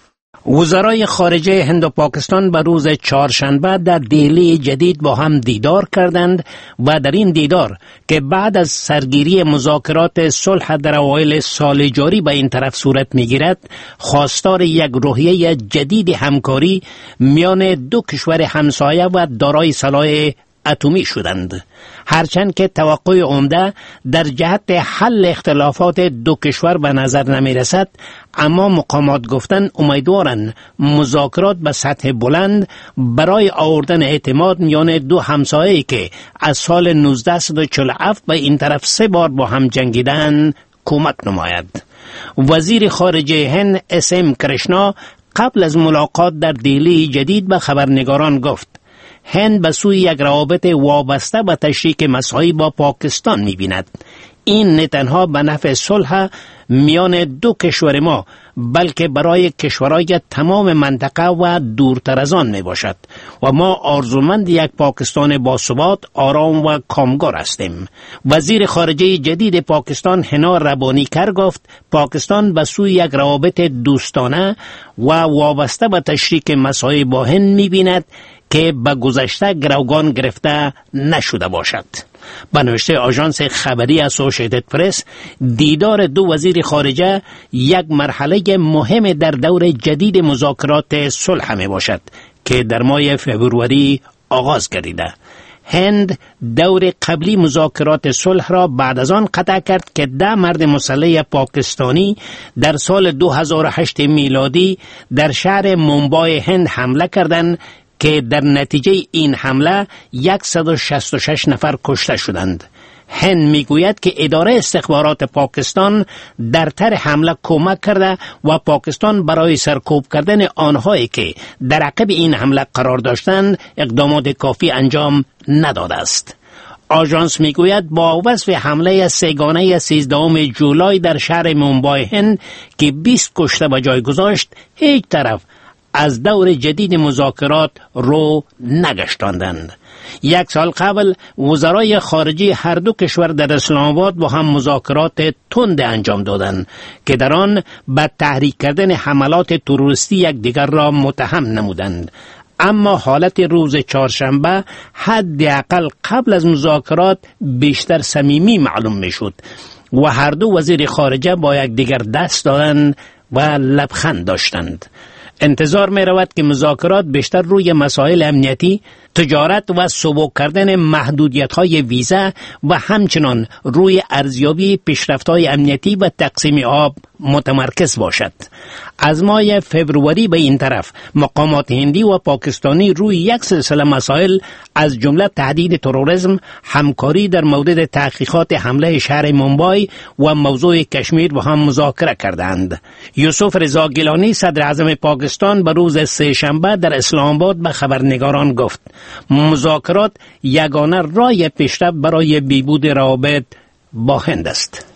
وزرای خارجه هند و پاکستان به روز چهارشنبه در دهلی جدید با هم دیدار کردند و در این دیدار که بعد از سرگیری مذاکرات صلح در اوایل سال جاری به این طرف صورت می‌گیرد، خواستار یک روحیه جدید همکاری میان دو کشور همسایه و دارای سلاح اتمی شدند. هرچند که توقع عمده در جهت حل اختلافات دو کشور به نظر نمی رسد، اما مقامات گفتن امیدوارند مذاکرات به سطح بلند برای آوردن اعتماد میان دو همسایه‌ای که از سال نوزده و چهل و هفت به این طرف سه بار با هم جنگیدن کمک نماید. وزیر خارجه هند اس ام کرشنا قبل از ملاقات در دهلی جدید به خبرنگاران گفت هند به سوی یک روابط وابسته به تشریک مساعی با پاکستان می‌بیند. این نه تنها به نفع صلح میان دو کشور ما بلکه برای کشورهای تمام منطقه و دورتر از آن می باشد و ما آرزومند یک پاکستان باثبات، آرام و کامگار هستیم. وزیر خارجه جدید پاکستان هنا ربانیکر گفت پاکستان به سوی یک روابط دوستانه و وابسته به تشریک مساعی با هند می بیند که به گذشته گروگان گرفته نشده باشد. به نوشته آژانس خبری اسوسییتد پرس، دیدار دو وزیر خارجه یک مرحله مهم در دور جدید مذاکرات صلح می باشد که در ماه فوریه آغاز گردیده. هند دور قبلی مذاکرات صلح را بعد از آن قطع کرد که ده مرد مسلح پاکستانی در سال دو هزار و هشت میلادی در شهر مومبای هند حمله کردند که در نتیجه این حمله صد و شصت و شش نفر کشته شدند. هند میگوید که اداره استخبارات پاکستان در طرح حمله کمک کرده و پاکستان برای سرکوب کردن آنهایی که در عقب این حمله قرار داشتند اقدامات کافی انجام نداده است. آژانس میگوید با وصف حمله سه‌گانه سیزدهم جولای در شهر مومبای هند که بیست کشته به جای گذاشت، هیچ طرف از دور جدید مذاکرات رو نگشتاندند. یک سال قبل وزرای خارجه هر دو کشور در اسلام آباد با هم مذاکرات تند انجام دادند که در آن به تحریک کردن حملات تروریستی یکدیگر را متهم نمودند. اما حالت روز چهارشنبه حداقل قبل از مذاکرات بیشتر صمیمی معلوم میشد و هر دو وزیر خارجه با یکدیگر دست دادند و لبخند داشتند. انتظار می رود که مذاکرات بیشتر روی مسائل امنیتی، تجارت و سبک کردن محدودیت‌های ویزا و همچنان روی ارزیابی پیشرفت‌های امنیتی و تقسیم آب متمرکز باشد. از ماه فوریه به این طرف مقامات هندی و پاکستانی روی یک سلسله مسائل از جمله تهدید تروریسم، همکاری در مورد تحقیقات حمله شهر مومبای و موضوع کشمیر با هم مذاکره کردند. یوسف رضا گیلانی صدر اعظم پاکستان به روز سه شنبه در اسلام آباد به خبرنگاران گفت مذاکرات یگانه راه پیشرفت برای بهبود روابط با هند است.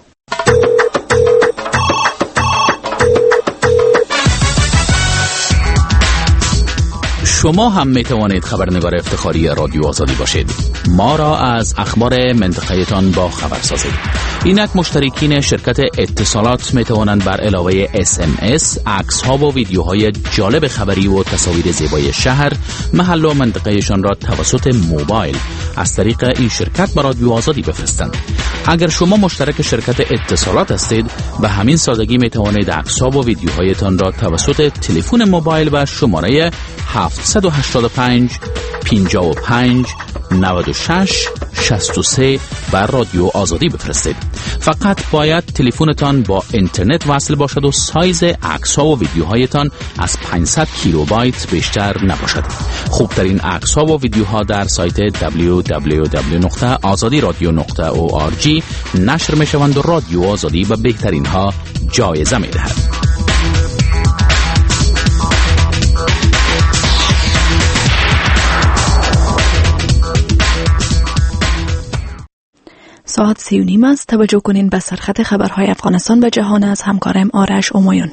شما هم می توانید خبرنگار افتخاری رادیو آزادی باشید. ما را از اخبار منطقه‌تان با خبر سازید. اینک مشترکین شرکت اتصالات می توانند بر علاوه اس ام اس، عکس ها و ویدیوهای جالب خبری و تصاویر زیبای شهر، محل و منطقهشان را توسط موبایل از طریق این شرکت به رادیو آزادی بفرستند. اگر شما مشترک شرکت اتصالات هستید، به همین سادگی می توانید عکس ها و ویدیوهایتان را توسط تلفن موبایل و شماره هفت هشت پنج پنجاه و پنج نود و شش شصت و سه بر رادیو آزادی بفرستید. فقط باید تلفنتان با اینترنت وصل باشد و سایز عکس ها و ویدیوهایتان از پانصد کیلوبایت بیشتر نباشد. خوبترین عکس ها و ویدیوها در سایت دبلیو دبلیو دبلیو نقطه آزادی رادیو نقطه او آر جی نشر می شوند و رادیو آزادی به بهترین ها جایزه می دهد. ساعت سی و نیم است. توجه کنین به سرخط خبرهای افغانستان و جهان از همکارم آرش اومایون.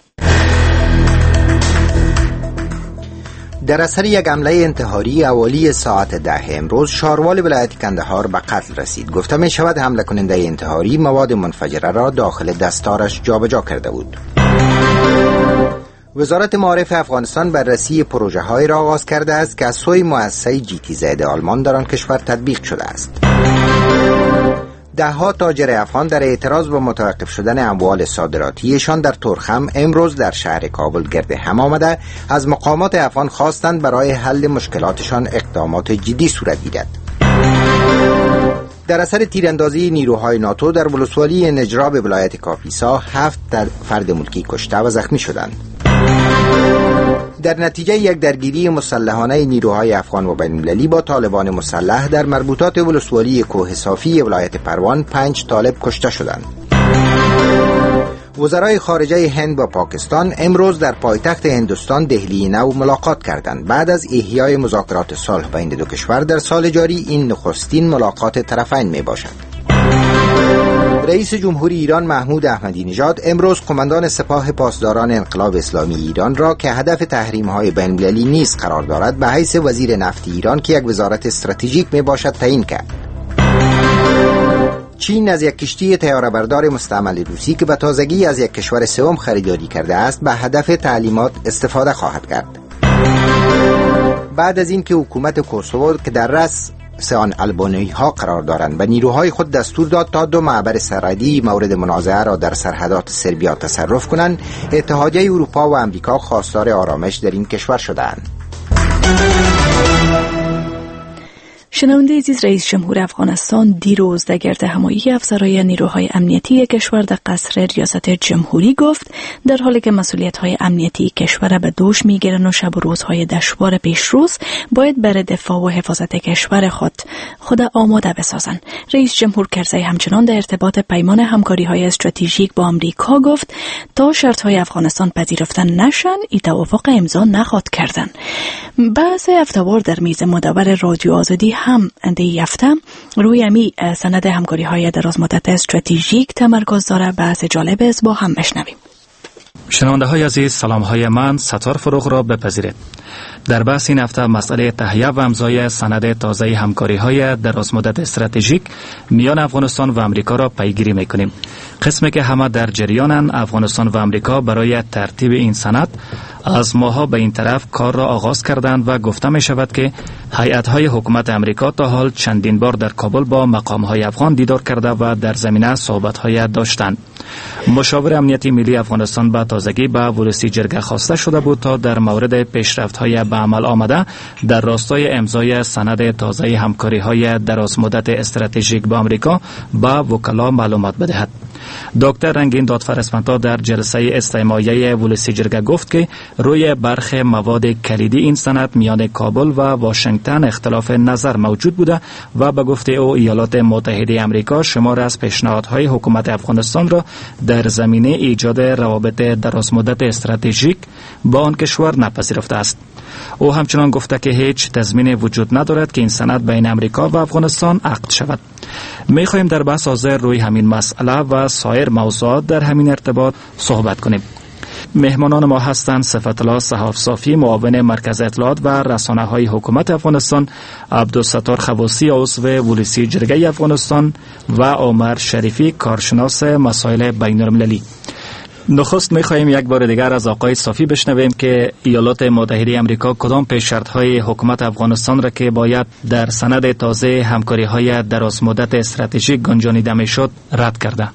در اثر یک حمله انتحاری اولی ساعت ده امروز شاروال ولایت کندهار به قتل رسید. گفته می شود حمله کننده انتحاری مواد منفجره را داخل دستارش جابجا کرده بود. وزارت معارف افغانستان بررسی پروژه های را آغاز کرده است که از سوی مؤسسه جی تی زد آلمان در آن کشور تطبیق شده است. ده ها تاجر افغان در اعتراض به متوقف شدن اموال صادراتیشان در تورخم امروز در شهر کابل گرد هم آمده از مقامات افغان خواستند برای حل مشکلاتشان اقدامات جدی صورت گیرد. در اثر تیراندازی نیروهای ناتو در ولسوالی نجراب ولایت کاپیسا هفت فرد ملکی کشته و زخمی شدند. در نتیجه یک درگیری مسلحانه نیروهای افغان و بین‌المللی با طالبان مسلح در مربوطات ولسوالی کوه صافی ولایت پروان پنج طالب کشته شدند. وزرای خارجه هند و پاکستان امروز در پایتخت هندوستان دهلی نو ملاقات کردند. بعد از احیای مذاکرات صلح بین دو کشور در سال جاری این نخستین ملاقات طرفین می باشد. رئیس جمهوری ایران محمود احمدی نژاد امروز قماندان سپاه پاسداران انقلاب اسلامی ایران را که هدف تحریم‌های بین‌المللی نیز قرار دارد به حیث وزیر نفت ایران که یک وزارت استراتژیک می باشد تعیین کرد. چین از یک کشتی طیاره‌بردار مستعمل روسی که به تازگی از یک کشور سوم خریداری کرده است به هدف تعلیمات استفاده خواهد کرد. بعد از اینکه حکومت کوسوو که در رأس سان البانی ها قرار دارند و نیروهای خود دستور داد تا دو معبر سرحدی مورد منازعه را در سرحدات سربیا تصرف کنند، اتحادیه اروپا و امریکا خواستار آرامش در این کشور شدند. شنونده عزیز، رئیس جمهور افغانستان دیروز در گرد همایی افسرهای نیروهای امنیتی کشور در قصر ریاست جمهوری گفت در حالی که مسئولیت‌های امنیتی کشور به دوش می‌گیرند و شب و روزهای دشوار پیشروز باید برای دفاع و حفاظت کشور خود خود آماده بسازند. رئیس جمهور کرزی همچنان در ارتباط پیمان همکاری‌های استراتژیک با آمریکا گفت تا شرط‌های افغانستان پذیرفته نشن این توافق امضا نخواهد کردن. بحث هفته‌وار در میز مدور رادیو آزادی هم اندی هفته روی امی سند همکاری های دراز مدت استراتژیک تمرکز داره. بحث جالب است، با هم بشنویم. شنونده های عزیز، سلام های من ستار فروغ را بپذیرید. در بحث این هفته مسئله تهیه و امضای سند تازه همکاری های دراز مدت استراتژیک میان افغانستان و امریکا را پیگیری میکنیم. قسمی که همه در جریانند، افغانستان و امریکا برای ترتیب این سند از ماها به این طرف کار را آغاز کردند و گفته می شود که هیئت‌های حکومت امریکا تا حال چندین بار در کابل با مقام‌های افغان دیدار کرده و در زمینه صحبت‌های داشتند. مشاور امنیتی ملی افغانستان به تازگی به ولسی جرگه خواسته شده بود تا در مورد پیشرفت‌های به عمل آمده در راستای امضای سند تازه همکاری‌های دراز مدت استراتژیک با امریکا به وکلا معلومات بدهد. دکتر رنگین دادفرسمنتا در جلسه استماعیه ولسی جرگه گفت که روی برخی مواد کلیدی این سند میان کابل و واشنگتن اختلاف نظر موجود بوده و به گفته او ایالات متحده آمریکا شمار از پیشنهادهای حکومت افغانستان را در زمینه ایجاد روابط درازمدت استراتژیک با آن کشور نپذیرفته است. او همچنان گفته که هیچ تضمین وجود ندارد که این سند بین امریکا و افغانستان عقد شود. می خواهیم در بحث حاضر روی همین مسئله و سایر موضوعات در همین ارتباط صحبت کنیم. مهمانان ما هستند صفت الله صحاف صافی معاون مرکز اطلاعات و رسانه های حکومت افغانستان، عبدالستار خواسی عضو ولسی جرگه افغانستان و عمر شریفی کارشناس مسائل بین المللی. نخست می‌خواهیم یک بار دیگر از آقای صافی بشنویم که ایالات متحده آمریکا کدام پیش شرط‌های حکومت افغانستان را که باید در سند تازه همکاری‌های درازمدت استراتژیک گنجانیده می‌شد رد کرده.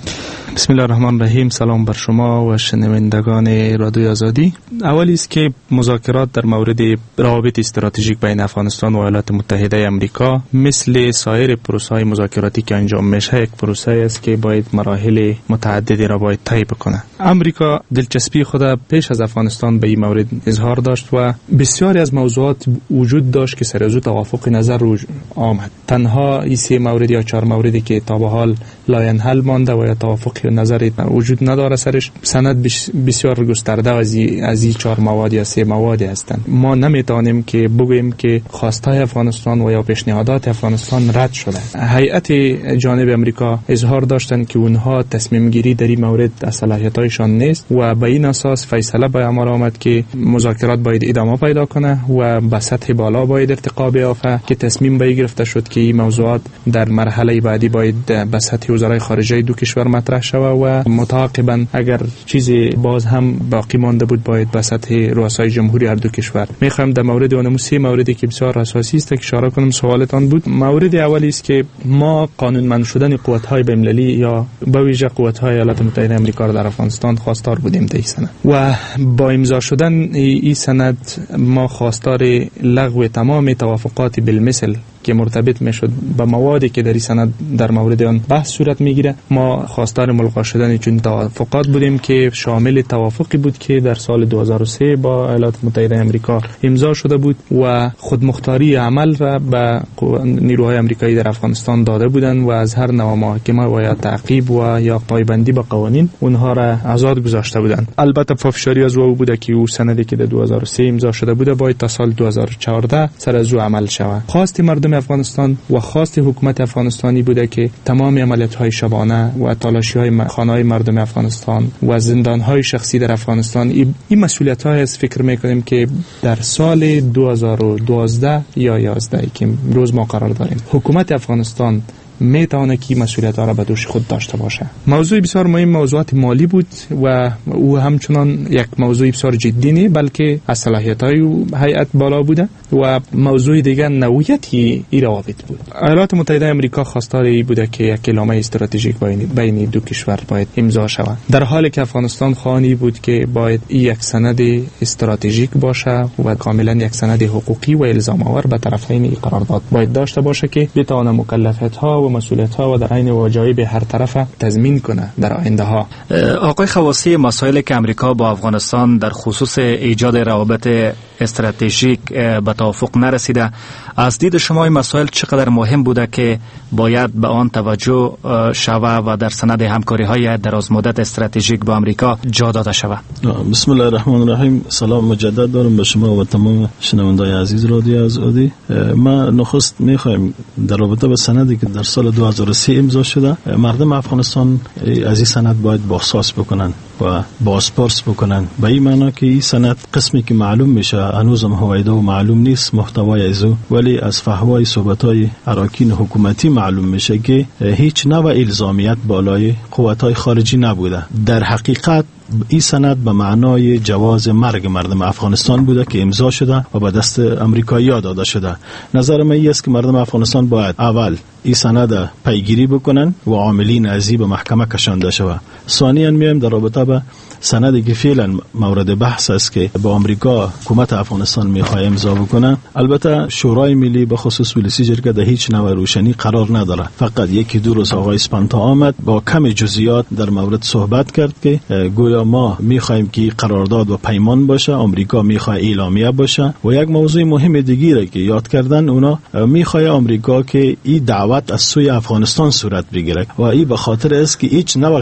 بسم الله الرحمن الرحیم. سلام بر شما و شنوندگان رادیوی آزادی. اولی است که مذاکرات در مورد روابط استراتژیک بین افغانستان و ایالات متحده آمریکا مثل سایر پروسه‌های مذاکراتی که انجام میشه یک پروسه است که باید مراحل متعددی را باید طی بکنه. آمریکا دلچسپی خود پیش از افغانستان به این مورد اظهار داشت و بسیاری از موضوعات وجود داشت که سر از او توافق نظر رو آمد. تنها این سه مورد یا چهار موردی که تا به حال لاینحل مانده و یا توافق نظری وجود نداره سرش سند بسیار گسترده از این چهار مواد یا سه مواد هستند. ما نمیتونیم که بگوییم که خواستهای افغانستان و یا پیشنهادات افغانستان رد شده. هیئت جانب امریکا اظهار داشتند که اونها تصمیم گیری در این مورد از صلاحیت‌هایشان نیست و به این اساس فیصله به عمل آمد که مذاکرات باید ادامه پیدا کنه و به سطح بالا باید ارتقا بیافته که تصمیم به گرفته شد که این موضوعات در مرحله بعدی باید به سطح وزرای خارجه دو کشور مطرح شود و متعاقبا اگر چیزی باز هم باقی مانده بود باید به سطح رؤسای جمهوری هر دو کشور. میخوام در مورد اون سه موردی که بسیار اساسی است که اشاره کنم. سوالتان بود. مورد اولی است که ما قانونمند شدن قوت‌های بین‌المللی یا به ویژه قوت‌های ایالات متحده آمریکا در افغانستان خواستار بودیم در این سند و با امضا شدن این سند ما خواستار لغو تمام توافقات بالمثل که مرتبط میشد با موادی که در این سند در مورد آن بحث صورت میگیره. ما خواستار ملغا شدن چون توافقات بودیم که شامل توافقی بود که در سال دو هزار و سه با ایالات متحده آمریکا امضا شده بود و خودمختاری عمل را به نیروهای آمریکایی در افغانستان داده بودند و از هر نوع محاکمه و یا تعقیب و یا پایبندی به قوانین اونها را آزاد گذاشته بودند. البته پافشاری از او بوده که او سندی که در دو هزار و سه امضا شده بوده باید تا سال دو هزار و چهارده سر از او عمل شود. خواست مردم افغانستان و خواست حکومت افغانستانی بوده که تمام عملیات‌های شبانه و تالاشی‌های خانه‌های مردم افغانستان و زندان‌های شخصی در افغانستان این مسئولیت‌های است. فکر می‌کنیم که در سال دو هزار و دوازده یا یازده که روز ما قرار داریم حکومت افغانستان میتونه که مسئولیت ها را به دوش خود داشته باشه. موضوع بسیار مهم موضوعات مالی بود و او همچنان یک موضوع بسیار جدی نه بلکه از صلاحیت های هیئت بالا بوده و موضوع دیگر نوعیتی این روابط بود. ایالات متحده آمریکا خواستار این بوده که یک اعلامیه استراتژیک بین دو کشور باید امضا شود، در حالی که افغانستان خواهانی بود که باید یک سند استراتژیک باشه و کاملا یک سند حقوقی و الزام آور به طرفین قرارداد باید داشته باشه که بتونه مکلفیت ها و مسئولیت ها و در عین واجبی به هر طرف تضمین کنه در آینده ها. آقای خواسی، مسائلی که امریکا با افغانستان در خصوص ایجاد روابط استراتژیک به توافق نرسیده، از دید شما این مسائل چقدر مهم بوده که باید به آن توجه شود و در سند همکاری های درازمدت استراتژیک با امریکا جا داده شود؟ بسم الله الرحمن الرحیم. سلام مجدد دارم به شما و تمام شنوندگان عزیز رادیو آزادی. ما نخست میخوایم در رابطه با سندی که در سال دو هزار و سه امضا شده، مردم افغانستان از این سند باید بحث بکنن و بازپرس بکنن، به این معنا که این سند قسمی که معلوم میشه هنوزم هویدا و معلوم نیست محتوای ازو، ولی از فحوای صحبت‌های اراکین حکومتی معلوم میشه که هیچ نوع الزامیت بالای قوت‌های خارجی نبوده. در حقیقت این سند به معنای جواز مرگ مردم افغانستان بوده که امضا شده و به دست امریکایی‌ها داده شده. نظر من است که مردم افغانستان باید اول این سند پیگیری بکنن و عاملین ازی به محکمه کشانده شود. ثانیاً میایم در رابطه با سندی که فعلا مورد بحث است که با امریکا حکومت افغانستان میخواد امضا بکنه. البته شورای ملی به خصوص ولسی جرگه در هیچ نوع روشنی قرار نداره، فقط یکی دو روز آقای اسپانتا آمد با کم جزئیات در مورد صحبت کرد که گویا ما میخوایم که قرارداد و پیمان باشه، امریکا میخواد اعلامیه باشه و یک موضوع مهم دیگه که یاد کردن اونا میخواد امریکا که این دعوت از سوی افغانستان صورت بگیره و این به خاطر است که هیچ نوع غرامات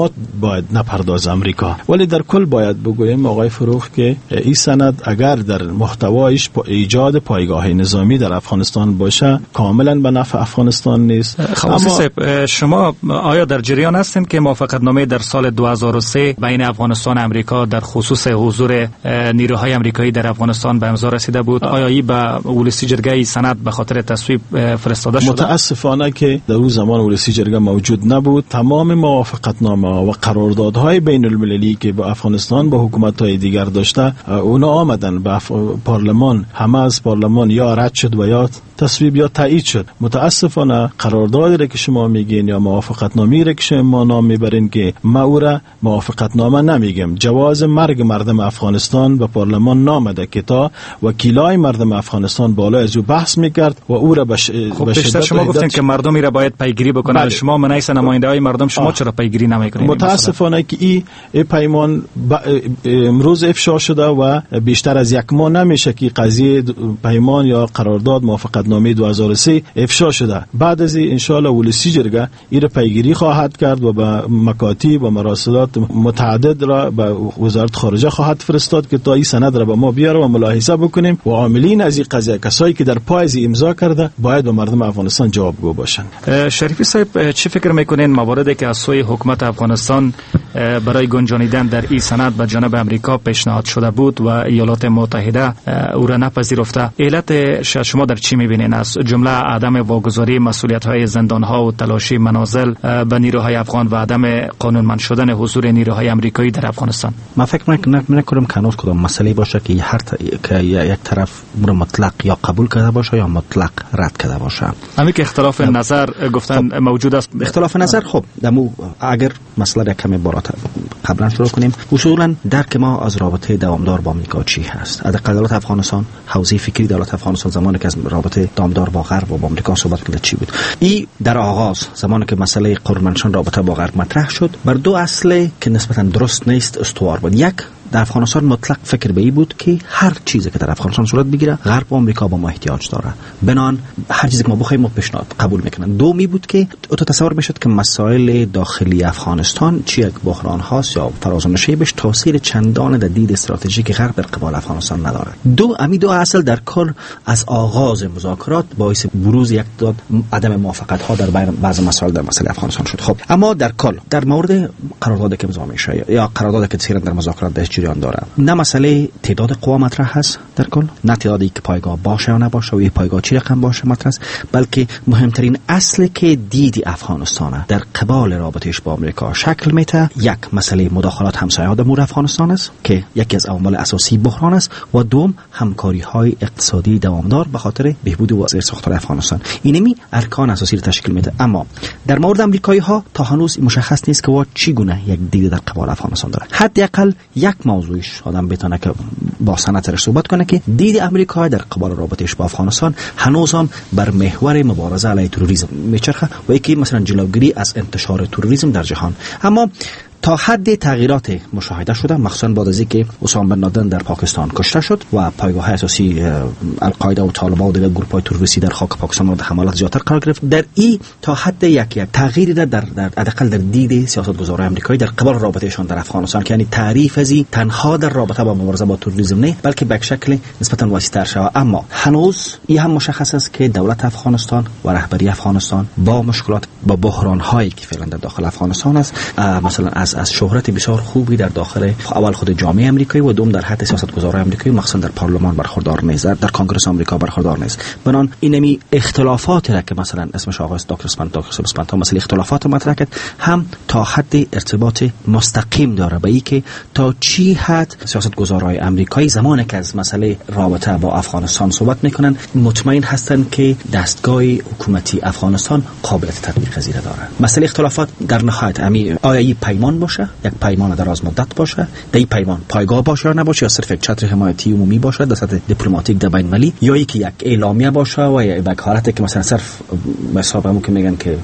خود باید نپرداز امریکا. ولی در کل باید بگویم آقای فروخ که این سند اگر در محتوایش ایجاد پایگاه نظامی در افغانستان باشه کاملا به نفع افغانستان نیست. اما شما آیا در جریان هستین که موافقتنامه در سال دو هزار و سه بین افغانستان و امریکا در خصوص حضور نیروهای امریکایی در افغانستان به امضا رسیده بود؟ آیا این به ولسی جرگه سند به خاطر تصویب فرستاده شده؟ متاسفانه که در اون زمان ولسی جرگه موجود نبود. تمام موافقتنامه و قراردادهای بین المللی که با افغانستان با حکومت‌های دیگر داشته اونا آمدن به پارلمان، همه از پارلمان یا رد شد و یا تصویب یا تایید شد. متاسفانه قراردادی را که شما میگین یا موافقتنامه‌ای را که شما نام میبرین که ما او را موافقتنامه نمیگیم، جواز مرگ مردم افغانستان به پارلمان نامده که تا وکیلای مردم افغانستان بالا از او بحث میکرد و او را بش... خب بیشتر شما گفتین که مردمی را باید پیگیری بکنن. بله. شما منایس نماینده های مردم شما آه. چرا پیگیری نمیکنین؟ متاسفانه که این ای پیمان ب... امروز افشا شده و بیشتر از یک ماه نمیشه که قضیه پیمان یا قرارداد موافقتنامه دو هزار و سه افشا شده. بعد از این ان شاء الله ولسی جرگه این پایگیری خواهد کرد و به مکاتب و مراسلات متعدد را به وزارت خارجه خواهد فرستاد که تا این سند را به ما بیاره و ملاحظه بکنیم و عاملین از این قضیه کسایی که در پای از امضا کرده باید به مردم افغانستان جوابگو باشند. شریفی صاحب چی فکر میکنین مواردی که از سوی حکومت افغانستان برای گنجانیدن در این سند به جانب امریکا پیشنهاد شده بود و ایالات متحده او را نپذیرفته، علت شما در چی میبینین؟ از جمله عدم واگذاری مسئولیت‌های زندان‌ها و تلاشی منازل به نیروهای افغان و عدم قانونمند شدن حضور نیروهای امریکایی در افغانستان. من فکر می‌کنم که هنوز کدام مسئله باشه که هر ت... که یک طرف مطلق یا قبول کرده باشه یا مطلق رد کرده باشه. همین که اختلاف نظر گفتن خب موجود است. اختلاف نظر خب دمو اگر مسئله کمی بالاتر قبلا شروع کنیم، اصولا درک ما از رابطه دوامدار با آمریکا چی هست؟ از دولت افغانستان، حوزه فکری دولت افغانستان زمانی که از رابطه دوامدار با غرب و با آمریکا صحبت کرده چی بود؟ این در آغاز زمانی که مسئله قرمنشان رابطه با غرب مطرح شد بر دو اصل که نسبتا درست نیست استوار بود. یک، در افغانستان مطلق فکر به این بود که هر چیزی که در افغانستان صورت بگیره غرب و آمریکا با ما احتیاج داره، بنان هر چیزی که ما بخوایم ما پیشنهاد قبول میکنن. دو می بود که تو تصور میشد که مسائل داخلی افغانستان چی یک بحران هاست یا فراز و نشیبش تاثیر چندان در دید استراتژیک غرب در قبال افغانستان نداره. دو امی دو اصل در کل از آغاز مذاکرات باعث بروز یک داد عدم موافقت ها در بعض مسائل در مسئله افغانستان شد. خب اما در کل در مورد قراردادی که امضا میشه یا قراردادی که تقریبا در مذاکرات در جریان داره، نه مسئله تعداد قوا مطرح هست در کل، نه تعدادی که پایگاه باشه یا نباشه و این پایگاه چی رقم باشه مطرح است، بلکه مهمترین اصل که دید افغانستان در قبال رابطهش با آمریکا شکل میده یک مسئله مداخلات همسایه‌ها در امور افغانستان است که یکی از عوامل اساسی بحران است و دوم همکاری های اقتصادی دوامدار به خاطر بهبود وضعیت ساختار افغانستان. اینمی ارکان اساسی را تشکیل میده. اما در مورد آمریکایی ها تا هنوز مشخص نیست که وا چی گونه یک دید در قبال افغانستان داره. حداقل یک موضوعش آدم بتونه که با سنتش صحبت کنه که دید امریکا در قبال رابطهش با افغانستان هنوز هم بر محور مبارزه علیه تروریسم میچرخه و یکی مثلا جلوگیری از انتشار تروریسم در جهان. اما تا حد تغییرات مشاهده شده، مخصوصا بعد از اینکه اسامه بن لادن در پاکستان کشته شد و پایگاه اساسی القاعده و طالبان و دیگر گروه‌های تروریستی در خاک پاکستان مورد حملات زیادتر قرار گرفت، در این تا حد یک یک تغییری در در حداقل در دید سیاستگزاران آمریکایی در قبال رابطهشان در افغانستان که یعنی تعریف از تنها در رابطه با مبارزه با تروریسم نه بلکه به شکل نسبتا وسیع‌تر شود. اما هنوز این هم مشخص است که دولت افغانستان و رهبری افغانستان با مشکلات با بحران‌هایی که فعلا در داخل افغانستان است، مثلا از از شهرت بسیار خوبی در داخل اول خود جامعه آمریکایی و دوم در حد سیاستگزاران آمریکایی مخصوصا در پارلمان برخوردار نیست، در کنگره آمریکا برخوردار نیست. بنان اینمی اختلافاتی را که مثلا اسمش آقای دکتر اسپانتا دکتر اسپانتا مثلا اختلافات مطرح کرد هم تا حد ارتباط مستقیم داره به اینکه تا چی حد سیاستگزارای آمریکایی زمانی که از مسئله رابطه با افغانستان صحبت میکنن مطمئن هستند که دستگاه حکومتی افغانستان قابلیت تطبیق پذیری داره. مسئله اختلافات در نهایت امی آیا پیمان باشه، یک پیمان دراز مدت باشه، در این پیمان پایگاه باشه یا نباشه، یا صرف یک چتر حمایتی عمومی باشه در سطح دیپلماتیک در بین المللی، یا یکی یک اعلامیه باشه و یک حالتی که مثلا صرف حساب همون که میگن که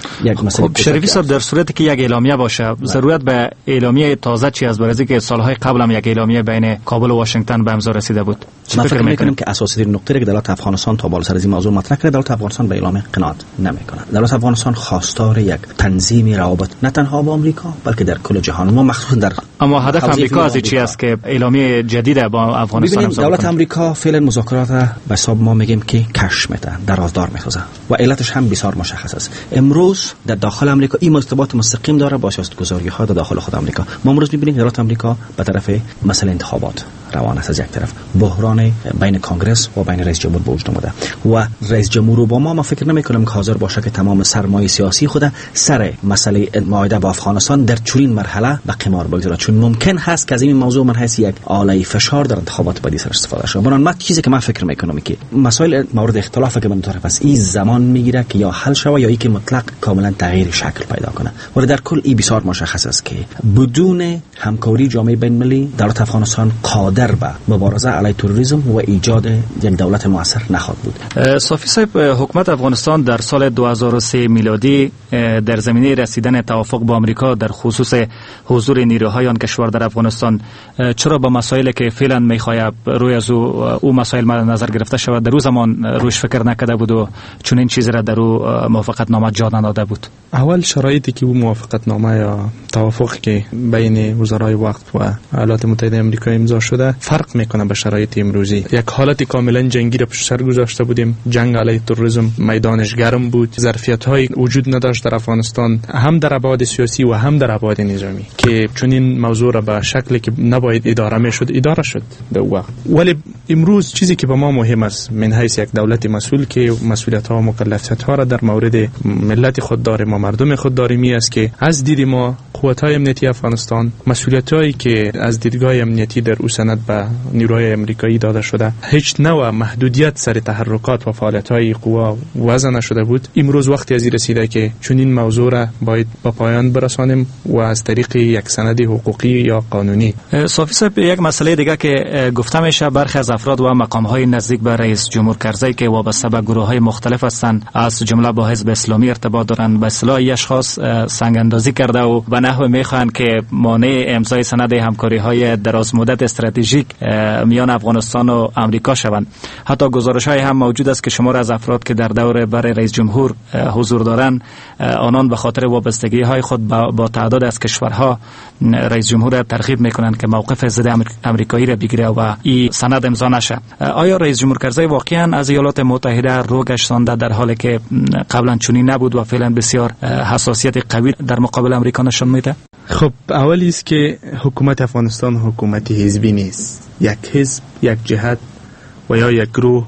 خب شریفی صاحب در صورتی که یک اعلامیه باشه ضرورت به اعلامیه تازه چی است؟ برای که سالهای قبل هم یک اعلامیه بین کابل و واشنگتن به امضا رسیده بود. من فکر میکنم که اساسی ترین نکته که دولت افغانستان تا بالا سر از این موضوع مطرح کرده، دولت افغانستان به اعلام قناعت نمیکنه. دولت افغانستان خواستار یک تنظیم روابط نه تنها با آمریکا بلکه در کل جهان، ما مخصوصا در اما هدف آمریکا از چی است که اعلامیه جدید با افغانستان امضا کنه؟ دولت آمریکا فعلا مذاکرات به حساب ما میگیم که کش میده، درازدار میسازه و علتش هم بسیار مشخص است. امروز در داخل آمریکا این ارتباط مستقیم داره با سیاستگذاری ها در داخل خود آمریکا. ما امروز میبینیم دولت آمریکا به طرف مسئله انتخابات روان است. از یک طرف بحران بین کنگره و بین رئیس جمهور به وجود اومده و رئیس جمهور اوباما ما فکر نمی‌کنم که حاضر باشه که تمام سرمایه سیاسی خود سر مسئله معاهده با افغانستان در چنین مرحله به قمار بگذاره، چون ممکن هست که از این موضوع من حیث یک آله فشار در انتخابات بعدی سر استفاده شه. برای من چیزی که من فکر می‌کنم که مسائل مورد اختلاف که من دو طرف است این زمان میگیره که یا حل شوه یا اینکه مطلق کاملا تغییر شکل پیدا کنه. ولی در کل این بسیار مشخص است که بدون همکاری جامعه بین‌المللی دولت افغانستان قادر به مبارزه علیه تروریسم و ایجاد یک دولت موثر نخواهد بود. صافی صاحب، حکومت افغانستان در سال دو هزار و سه میلادی در زمینه رسیدن توافق با آمریکا در خصوص حضور نیروهای آن کشور در افغانستان چرا با مسائلی که فعلا میخواهد روی از او, او مسائل مد نظر گرفته شود در روز زمان روش فکر نکرده بود و چون این چیزی را در او موافقت نامه جا نداده بود؟ اول شرایطی که او موافقت نامه یا توافقی که بین وزرای وقت و ایالات متحده آمریکا امضا شده فرق میکنه به شرایط امروزی. یک حالت کاملا جنگی را پشت سر گذاشته بودیم، جنگ علیه تروریسم میدانش گرم بود، ظرفیت‌های وجود نداشت در افغانستان هم در ابعاد سیاسی و هم در ابعاد نظامی که چون این موضوع را به شکلی که نباید اداره میشد اداره شد به وقت. ولی امروز چیزی که به ما مهم است من حیث یک دولت مسئول که مسئولیت‌ها و مکلفیت‌ها را در مورد ملت خود داریم و مردم خود داریم می است که از دید ما قوت‌های امنیتی افغانستان مسئولیت‌هایی که از دیدگاه امنیتی در او سند به نیروهای آمریکایی داده شده هیچ نوع محدودیت سر تحرکات و فعالیت‌های قوا وضع نشده بود. امروز وقتی از رسیده که چون این موضوع را باید به پایان برسانیم و از طریق یک سند حقوقی یا قانونی. صافی صاحب، یک مسئله دیگه که گفته میشه برخی از افراد و مقام‌های نزدیک به رئیس جمهور کرزی که وابسته به گروه‌های مختلف هستند از جمله با حزب اسلامی ارتباط دارند به اصطلاح اشخاص سنگ اندازی کرده و به نحو میخوان که مانع امضای سند همکاری‌های دراز مدت استراتژیک میان افغانستان و آمریکا شوند. حتی گزارش‌های هم موجود است که شمار از افراد که در دور برای رئیس جمهور حضور دارند آنان به خاطر وابستگی‌های خود با تعداد از کشورها رئیس جمهور را ترغیب میکنند که موقف ضد آمریکایی را بگیره و این سند امضا نشه. آیا رئیس جمهور کرزی واقعا از ایالات متحده رو گشتانده در حالی که قبلا چنین نبود و فعلا بسیار حساسیت قوی در مقابل آمریکا نشان میده؟ خب اولی است که حکومت افغانستان حکومت حزبی نیست. یک حزب، یک جهت و یا یک گروه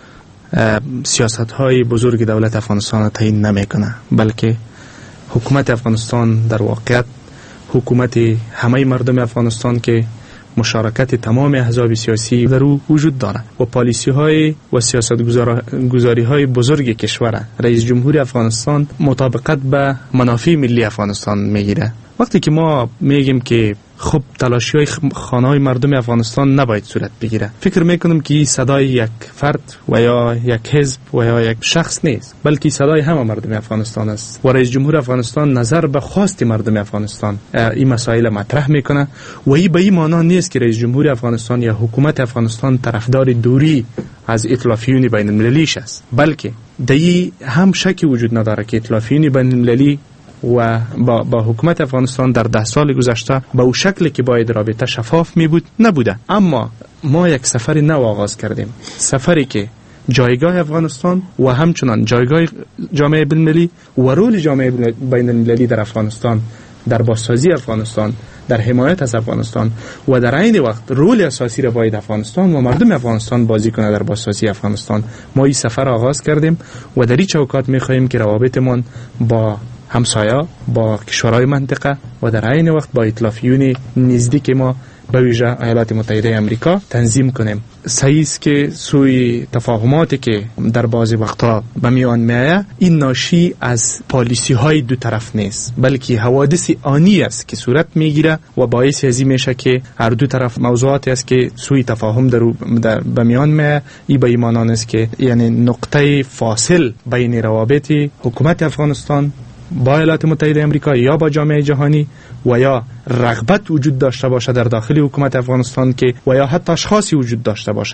سیاست‌های بزرگ دولت افغانستان را تعیین نمیکنه، بلکه حکومت افغانستان در واقعیت حکومت همه مردم افغانستان که مشارکت تمام احزاب سیاسی در او وجود دارد و پالیسی های و سیاست گذاری های بزرگ کشور رئیس جمهور افغانستان مطابقت به منافع ملی افغانستان میگیره. وقتی که ما میگیم که خب تلاشی های خانه های مردم افغانستان نباید صورت بگیره، فکر میکنم که این صدای یک فرد و یا یک حزب و یا یک شخص نیست، بلکه صدای همه مردم افغانستان است و رئیس جمهور افغانستان نظر به خواست مردم افغانستان این مسائل مطرح میکنه و این به این معنا نیست که رئیس جمهور افغانستان یا حکومت افغانستان طرفدار دوری از ائتلافیون بین المللیش است، بلکه دی هم شکی وجود نداره که ائتلافیون بین المللی و با, با حکومت افغانستان در ده سال گذشته با او شکلی که باید رابطه شفاف می بود نبوده. اما ما یک سفر نو آغاز کردیم، سفری که جایگاه افغانستان و همچنان جایگاه جامعه بین‌المللی و رول جامعه بین المللی در افغانستان، در بازسازی افغانستان، در حمایت از افغانستان و در عین وقت رول اساسی را باید افغانستان و مردم افغانستان بازی کنه در بازسازی افغانستان. ما این سفر آغاز کردیم و در این چوکات می خواهیم که روابطمان با همسایه، با کشورهای منطقه و در عین وقت با ائتلافیون نزدیک ما به ویژه ایالات متحده آمریکا تنظیم کنیم. صحیح است که سوی تفاهماتی که در بعضی وقتا به میان میآید این ناشی از پالیسی های دو طرف نیست، بلکه حوادث آنی است که صورت میگیره و باعث ازی میشه که هر دو طرف موضوعاتی است که سوی تفاهم در, در به میان میآید. این به ایمان است که یعنی نقطه فاصل بین روابط حکومت افغانستان با ایالات متحده آمریکا یا با جامعه جهانی و یا رغبت وجود داشته باشه در داخل حکومت افغانستان که و یا حتی اشخاصی وجود داشته باشه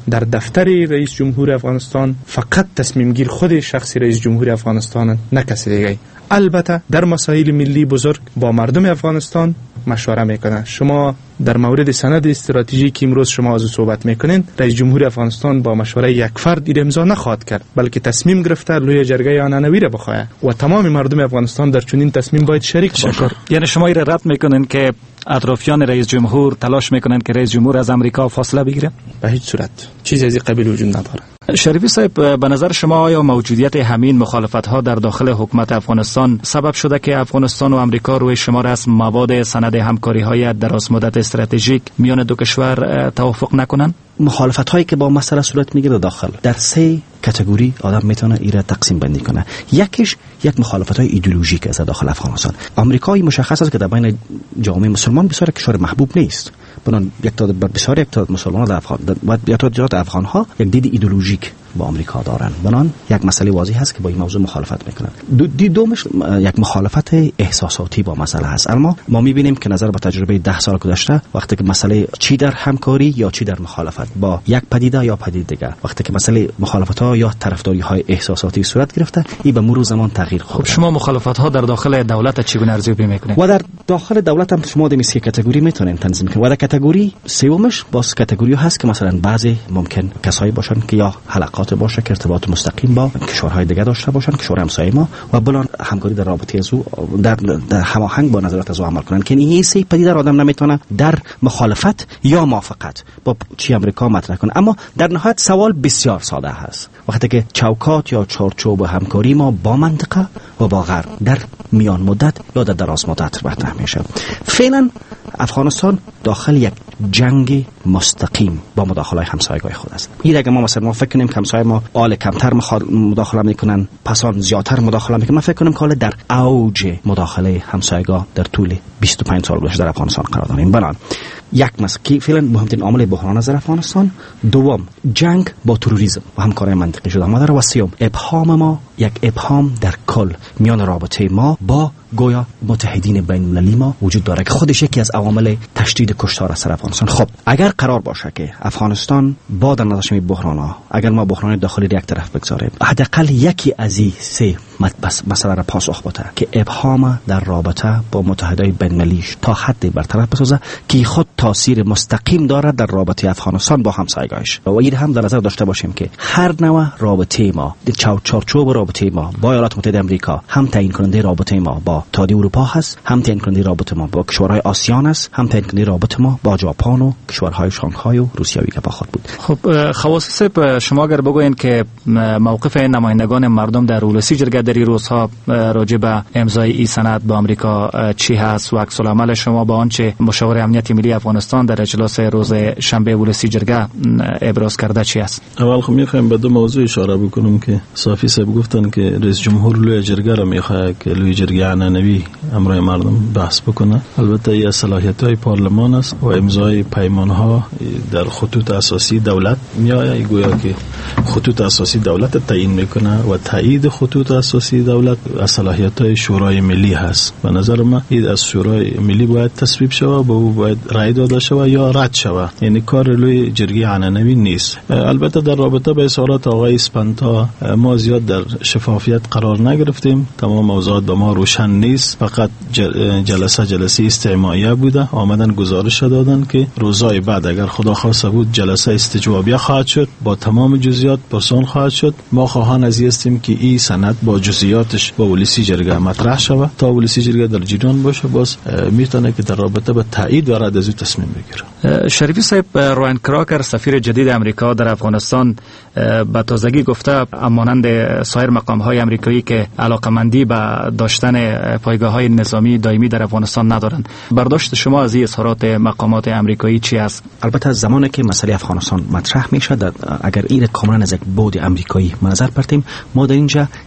در دفتر رئیس جمهور افغانستان فقط تصمیم گیر خود شخص رئیس جمهور افغانستان، نه کسی دیگه. البته در مسائل ملی بزرگ با مردم افغانستان مشوره میکنه. شما در مورد سند استراتژی که امروز شما از صحبت میکنین، رئیس جمهور افغانستان با مشوره یک فرد این امضا نخواهد کرد، بلکه تصمیم گرفته لوی جرگه عنعنوی را بخواه و تمام مردم افغانستان در چنین تصمیم باید شریک باشند. یعنی شما این رد میکنین که اطرافیان رئیس جمهور تلاش میکنن که رئیس جمهور از امریکا فاصله بگیره؟ به هیچ صورت چیزی از این قبیل وجود نداره. شریفی صاحب، به نظر شما آیا موجودیت همین مخالفت‌ها در داخل حکومت افغانستان سبب شده که افغانستان و امریکا روی شمار از مواد سند همکاری‌های درازمدت استراتژیک میان دو کشور توافق نکنند؟ مخالفت هایی که با مسئله صورت میگیره داخل در سه کاتگوری آدم میتونه ایره تقسیم بندی کنه. یکیش یک مخالفت های ایدئولوژیک از داخل افغانستان. آمریکایی مشخص است که در بین جامعه مسلمان بسیار کشور محبوب نیست. بنان یک تا بسیار یک تا مسلمان در افغان و یک تا جهات افغان ها یک دید ایدئولوژیک با آمریکا دارن. بنان یک مسئله واضح هست که با این موضوع مخالفت میکنن. دو دی دومش یک مخالفت احساساتی با مسئله هست. اما ما میبینیم که نظر به تجربه ده سال گذشته وقتی که مسئله چی در همکاری یا چی در مخالفت با یک پدیده یا پدیده دیگه، وقتی که مسئله مخالفت ها یا طرفداری های احساساتی صورت گرفته، این به مرور زمان تغییر خورده. خب شما مخالفت ها در داخل دولت چگونه ارزیابی میکنید؟ و در داخل دولت هم شما در سه کاتگوری میتونین تنظیم کنید. و در کاتگوری سومش باز کاتگوری هست که مثلا بعضی ممکن کسایی باشن که یا حلقات باشه که ارتباط مستقیم با کشورهای دیگه داشته باشن، کشور همسایه ما، و بلان همکاری در رابطه از او در, در هماهنگ با نظرات از او عمل کنن. که این سه پدیده آدم نمیتونه در مخالفت یا موافقت با چی امریکا مطرح کنه. اما در نهایت سوال بسیار ساده هست. وقتی که چوکات یا چارچوب همکاری ما با منطقه و با غرب در میان مدت یا در دراز مدت مطرح میشه. فعلا افغانستان داخل یک جنگ مستقیم با مداخله همسایگان خود است. این اگه ما مثلا ما فکر کنیم که همسایه ما آل کمتر مداخله میکنن، پسان زیادتر مداخله میکنن، ما فکر کنیم که حالا در اوج مداخله همسایگان در طول بیست و پنج سال گذشته در افغانستان قرار داریم. بنان یک مسئله فعلا مهمترین عامل بحران از افغانستان، دوم جنگ با تروریسم و همکاری منطقی شده ما داره، و سوم ابهام ما، یک ابهام در کل میان رابطه ما با گویا متحدین بین المللی ما وجود داره که خودش یکی از عوامل تشدید کشتار از افغانستان. خب اگر قرار باشه که افغانستان با در نظر می بحران‌ها، اگر ما بحران داخلی یک طرف بگذاریم، حداقل یکی از این سه مسئله را پاسخ بده که ابهام در رابطه با متحدای بین المللیش تا حدی برطرف بسازه که خود تاثیر مستقیم داره در رابطه افغانستان با همسایگانش. و این هم در نظر داشته باشیم که هر نوع رابطه ما، چارچوب رابطه ما با ایالات متحده آمریکا هم تعیین کننده رابطه ما با اتحادیه اروپا هست، هم تعیین کننده رابطه ما با کشورهای آسیان است، هم تعیین کننده رابطه ما با ژاپن و کشورهای شانگهای و روسیه که با خود بود. خب خواص صاحب، شما اگر بگوین که موقف نمایندگان مردم در اولسی جرگه در این روزها راجع به امضای این سند با آمریکا چی هست و عکس العمل شما با آنچه مشاور امنیت ملی افغانستان در اجلاس روز شنبه اولسی جرگه ابراز کرده چی است؟ اول خب میخوایم به دو موضوع اشاره بکنم که صافی صاحب گفتن که رئیس جمهور لوی جرگه را میخواد که لوی جرگه عنعنوی امرای مردم بحث بکنه. البته این صلاحیت‌های پارلمان است و امضای پیمان‌ها در خطوط اساسی دولت میآید، گویا که خطوط اساسی دولت تعیین میکنه و تایید خطوط اساسی دولت از صلاحیت‌های شورای ملی هست. به نظر من این از شورای ملی باید تصویب شود، با او باید رأی داده شود یا رد شود. یعنی کار لوی جرگه عنعنوی نیست. البته در رابطه با اظهارات آقای اسپانتا ما زیاد در شفافیت قرار نگرفتیم. تمام موضوعات به ما روشن نیست. فقط جلسه جلسه استماعیه بوده. آمدن گزارش دادن که روزهای بعد اگر خدا خواسته بود جلسه استجوابیه خواهد شد، با تمام جزئیات پرسان خواهد شد. ما خواهان از این هستیم که این سند با جزئیاتش با ولسی جرگه مطرح شود تا ولسی جرگه در جریان باشه، باز میتونه که در رابطه با تایید و رد از تصمیم بگیره. شریفی صاحب، روان کراکر سفیر جدید امریکا در افغانستان به تازگی گفته مانند سایر مقام‌های آمریکایی که علاقمندی به داشتن پایگاه‌های نظامی دائمی در افغانستان ندارند. برداشت شما از این اظهارات مقامات آمریکایی چی است؟ البته از زمانی که مسئله افغانستان مطرح میشه، اگر این کاملا از یک بعد آمریکایی منظر پرتیم، ما در اینجا سه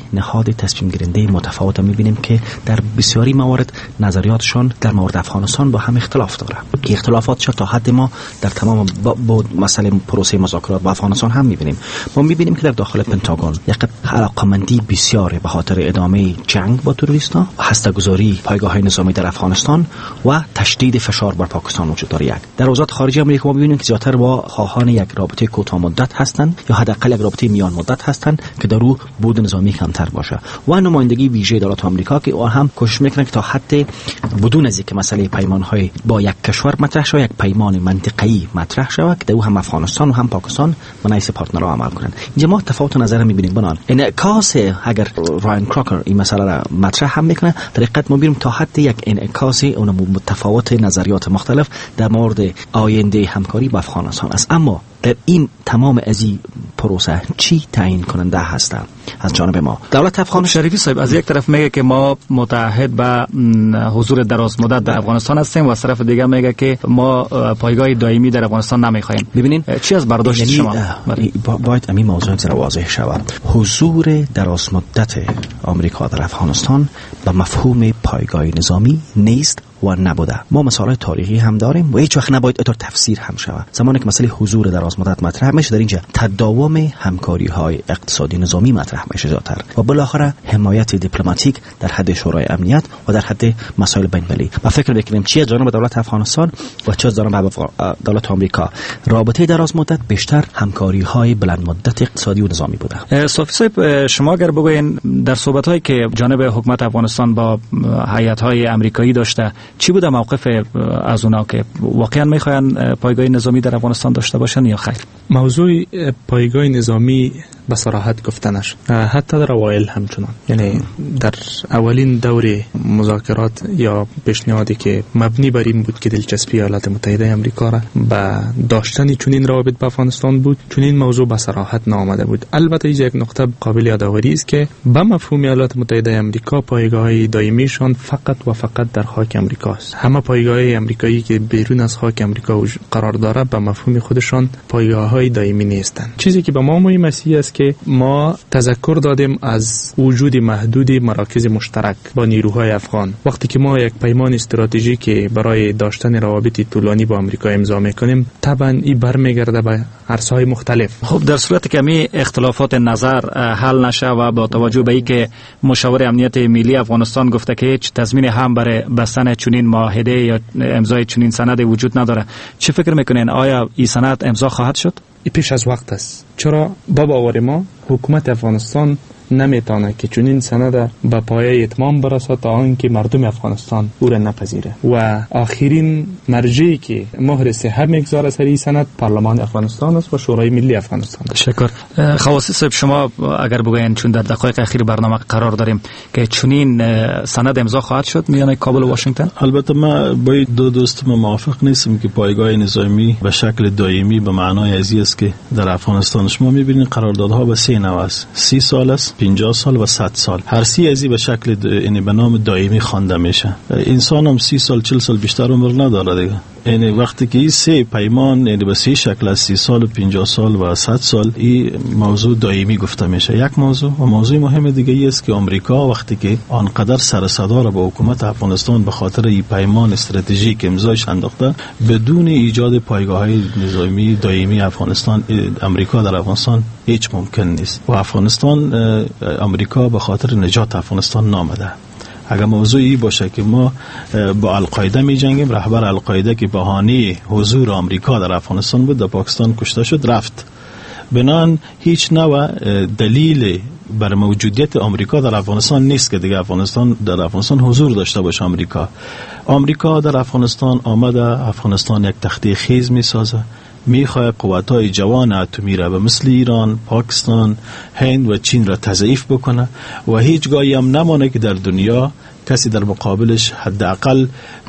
نهاد تصمیم گیرنده متفاوت می‌بینیم که در بسیاری موارد نظریاتشان در مورد افغانستان با هم اختلاف داره که اختلافاتش تا حد ما در تمام با, با مسئله پروسه مذاکرات با افغانستان هم می‌بینیم. ما می‌بینیم که در داخل پنتاگون یک علاقمندی بسیار به خاطر ادامه جنگ با تروریست‌ها، هسته‌گذاری پایگاه‌های نظامی در افغانستان و تشدید فشار بر پاکستان وجود داره. یک در وزارت خارجه آمریکا ما می‌بینیم که زیاتر با خواهان یک رابطه کوتاه مدت هستند یا حداقل یک رابطه میان مدت هستند که در او بود نظامی کمتر باشه و نمایندگی ویژه دولت آمریکا که آن هم کوشش میکنه که تا حد بدون از اینکه مسئله پیمان‌های با یک کشور مطرح شود، یک پیمان منطقه‌ای مطرح شود که در او هم افغانستان و هم پاکستان منایس پارتنرها عمل کنند. اینجا ما تفاوت نظر می‌بینیم. بنان انعکاس اگر رایان کراکر این مسئله را مطرح هم میکنه، در حقیقت ما می‌بینیم تا حد یک انعکاس اون متفاوت نظریات مختلف در مورد آینده همکاری با افغانستان است. اما در این تمام از این پروسه چی تعیین کننده هست از جانب ما؟ دولت افغانستان. شریفی صاحب از یک طرف میگه که ما متعهد به حضور دراز مدت در افغانستان هستیم و از طرف دیگه میگه که ما پایگاه دائمی در افغانستان نمیخوایم. ببینین چی از برداشت شما؟ باید همین موضوع زیرا واضح شود. حضور دراز مدت آمریکا در افغانستان به مفهوم پایگاه نظامی نیست و نبوده. ما مسائل تاریخی هم داریم و هیچ وقت نباید اینطور تفسیر هم شود. زمانی که مسئله حضور دراز مدت مطرح میشه، در اینجا تداوم همکاری های اقتصادی نظامی مطرح میشه زیاتر و بالاخره حمایت دیپلماتیک در حد شورای امنیت و در حد مسائل بین المللی. ما فکر میکنیم چی از جانب دولت افغانستان و چه از جانب دولت آمریکا رابطه دراز مدت بیشتر همکاری های بلند مدت اقتصادی و نظامی بوده. صافی صاحب شما اگر بگوین در صحبت هایی که جانب حکومت افغانستان با هیئت های امریکایی داشته، چی بوده موقف از اونا که واقعا میخواین پایگاه نظامی در افغانستان داشته باشن یا خیر؟ موضوع پایگاه نظامی به صراحت گفتنش حتی در اوایل همچنان، یعنی در اولین دوره مذاکرات یا پیشنهادی که مبنی بر این بود که دلچسپی ایالات متحده آمریکا را به داشتن چنین روابط با افغانستان بود، چنین موضوع به صراحت نآمده بود. البته یک نقطه قابل یادآوری است که به مفهوم ایالات متحده آمریکا پایگاه دائمیشان فقط و فقط در خاک آمریکا است. همه پایگاه آمریکایی که بیرون از خاک آمریکا قرار داره به مفهوم خودشان پایگاه‌های دائمی نیستند. چیزی که به ما مهم است که ما تذکر دادیم از وجود محدود مراکز مشترک با نیروهای افغان. وقتی که ما یک پیمان استراتژیکی برای داشتن روابط طولانی با آمریکا امضا می‌کنیم، طبعاً این برمیگرده به عرصه‌های مختلف. خب در صورتی که می اختلافات نظر حل نشه و با توجه به اینکه مشاور امنیت ملی افغانستان گفته که هیچ تضمین هم برای بستن چنین معاهده یا امضای چنین سند وجود نداره، چه فکر میکنین آیا این سند امضا خواهد شد؟ این پیش از وقت است. چرا با باور ما حکومت افغانستان نمیتونه که چنین سند به پایه اتمام برسه تا آنکه مردم افغانستان او را نپذیره و آخرین مرجعی که مهر صحت میگذاره سر این سند پارلمان افغانستان است و شورای ملی افغانستان. تشکر. خواصی صاحب شما اگر بگوین، چون در دقایق اخیر برنامه قرار داریم، که چنین سند امضا خواهد شد میان کابل و واشنگتن؟ البته ما با دو دوست موافق نیستم که پایگاه نظامی به شکل دائمی به معنای ازی است که در افغانستان شما میبینید قراردادها به سه نوع است. سی سال است، پنجاه سال و صد سال. هر سی ازی به شکل یعنی به نام دائمی خوانده میشه. انسان هم سی سال چهل سال بیشتر عمر نداره دیگه. یعنی وقتی که این سه پیمان یعنی به سه شکل است، سی سال و پنجاه سال و صد سال، این موضوع دائمی گفته میشه. یک موضوع و موضوع مهم دیگه ای است که آمریکا وقتی که آنقدر سر صدا را با حکومت افغانستان به خاطر این پیمان استراتژیک امضاش انداخته، بدون ایجاد پایگاه‌های نظامی دائمی افغانستان امریکا در افغانستان هیچ ممکن نیست و افغانستان امریکا به خاطر نجات افغانستان نامده. اگر موضوعی باشه که ما با القاعده می جنگیم، رهبر القاعده که بهانه حضور آمریکا در افغانستان بود در پاکستان کشته شد رفت، بنان هیچ نوع دلیل بر موجودیت آمریکا در افغانستان نیست که دیگه افغانستان در افغانستان حضور داشته باشه. آمریکا آمریکا در افغانستان آمده، افغانستان یک تخته خیز می سازه، میخواه قوت‌های جوان اتمی را به مثل ایران، پاکستان، هند و چین را تضعیف بکنه و هیچ گاهی هم نمانه که در دنیا کسی در مقابلش حداقل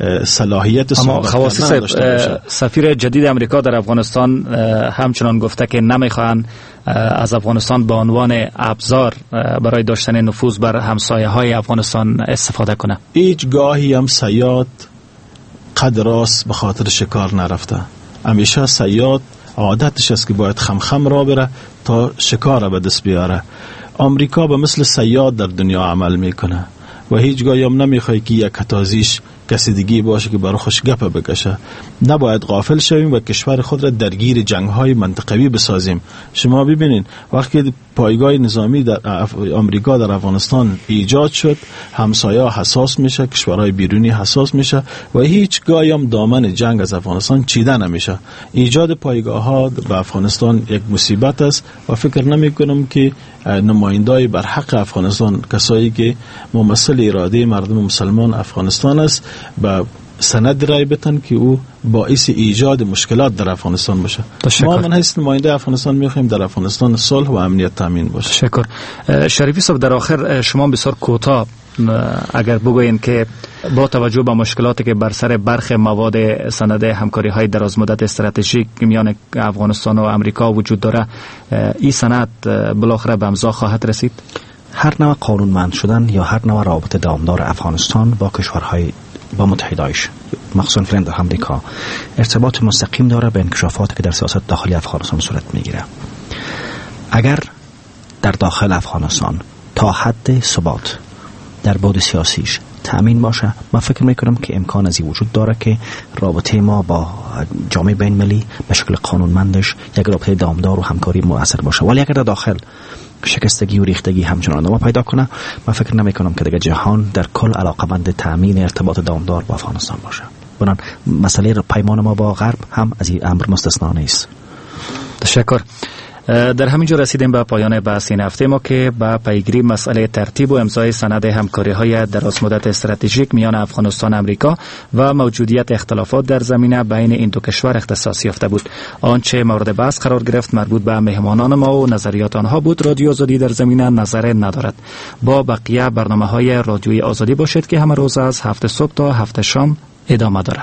صلاحیت صحبت کردن داشته باشه. سفیر جدید امریکا در افغانستان همچنان گفته که نمیخوان از افغانستان به عنوان ابزار برای داشتن نفوذ بر همسایه‌های افغانستان استفاده کنه. هیچ گاهی هم صیاد قد راست به خاطر شکار نرفته. همیشه صیاد عادتش است که باید خم خم را بره تا شکار به دست بیاره آمریکا به مثل صیاد در دنیا عمل میکنه و هیچگاه هم نمیخواد که یک کتازیش کسی دیگه باشه که برای خوش گپ بکشه. نباید غافل شویم و کشور خود را درگیر جنگ‌های منطقوی بسازیم. شما ببینید وقتی پایگاه نظامی در آمریکا در افغانستان ایجاد شد، همسایه‌ها حساس میشه، کشورهای بیرونی حساس میشه و هیچ گاهی هم دامن جنگ از افغانستان چیده نمیشه. ایجاد پایگاه‌ها به افغانستان یک مصیبت است و فکر نمی‌کنم که نمایندای بر حق افغانستان، کسایی که ممثل اراده مردم مسلمان افغانستان است، با سند رای بتن که او باعث ایجاد مشکلات در افغانستان باشه. ما من هست نماینده افغانستان میخوایم در افغانستان صلح و امنیت تامین باشه. تشکر. شریفی صاحب، در آخر شما بسیار کوتاه اگر بگوین که با توجه به مشکلاتی که بر سر برخی مواد سند همکاری های دراز مدت استراتژیک میان افغانستان و امریکا وجود داره، این سند بالاخره به امضا خواهد رسید؟ هر نوع قانونمند شدن یا هر نوع رابطه دامدار افغانستان با کشورهای با متحدایش، مخصوصا فعلا در امریکا، ارتباط مستقیم داره به انکشافاتی که در سیاست داخلی افغانستان صورت میگیره. اگر در داخل افغانستان تا حد ثبات در بعد سیاسیش تأمین باشه، من فکر میکنم که امکان ازی وجود داره که رابطه ما با جامعه بین المللی به شکل قانونمندش یک رابطه دامدار و همکاری مؤثر باشه. ولی اگر در داخل شکستگی و ریختگی همچنان ادامه پیدا کنه، من فکر نمی کنم که دیگه جهان در کل علاقمند تأمین ارتباط دامدار با افغانستان باشه. بنان مسئله پیمان ما با غرب هم از این امر مستثنا نیست. تشکر. در همین جا رسیدیم به پایان بحث این هفته ما که با پیگیری مسئله ترتیب و امضای سند همکاری های دراز مدت استراتژیک میان افغانستان و امریکا و موجودیت اختلافات در زمینه بین این دو کشور اختصاص یافته بود. آنچه مورد بحث قرار گرفت مربوط به مهمانان ما و نظریات آنها بود. رادیو آزادی در زمینه نظر ندارد. با بقیه برنامه های رادیوی آزادی باشید که همه روز از هفت صبح تا هفت شام ادامه دارد.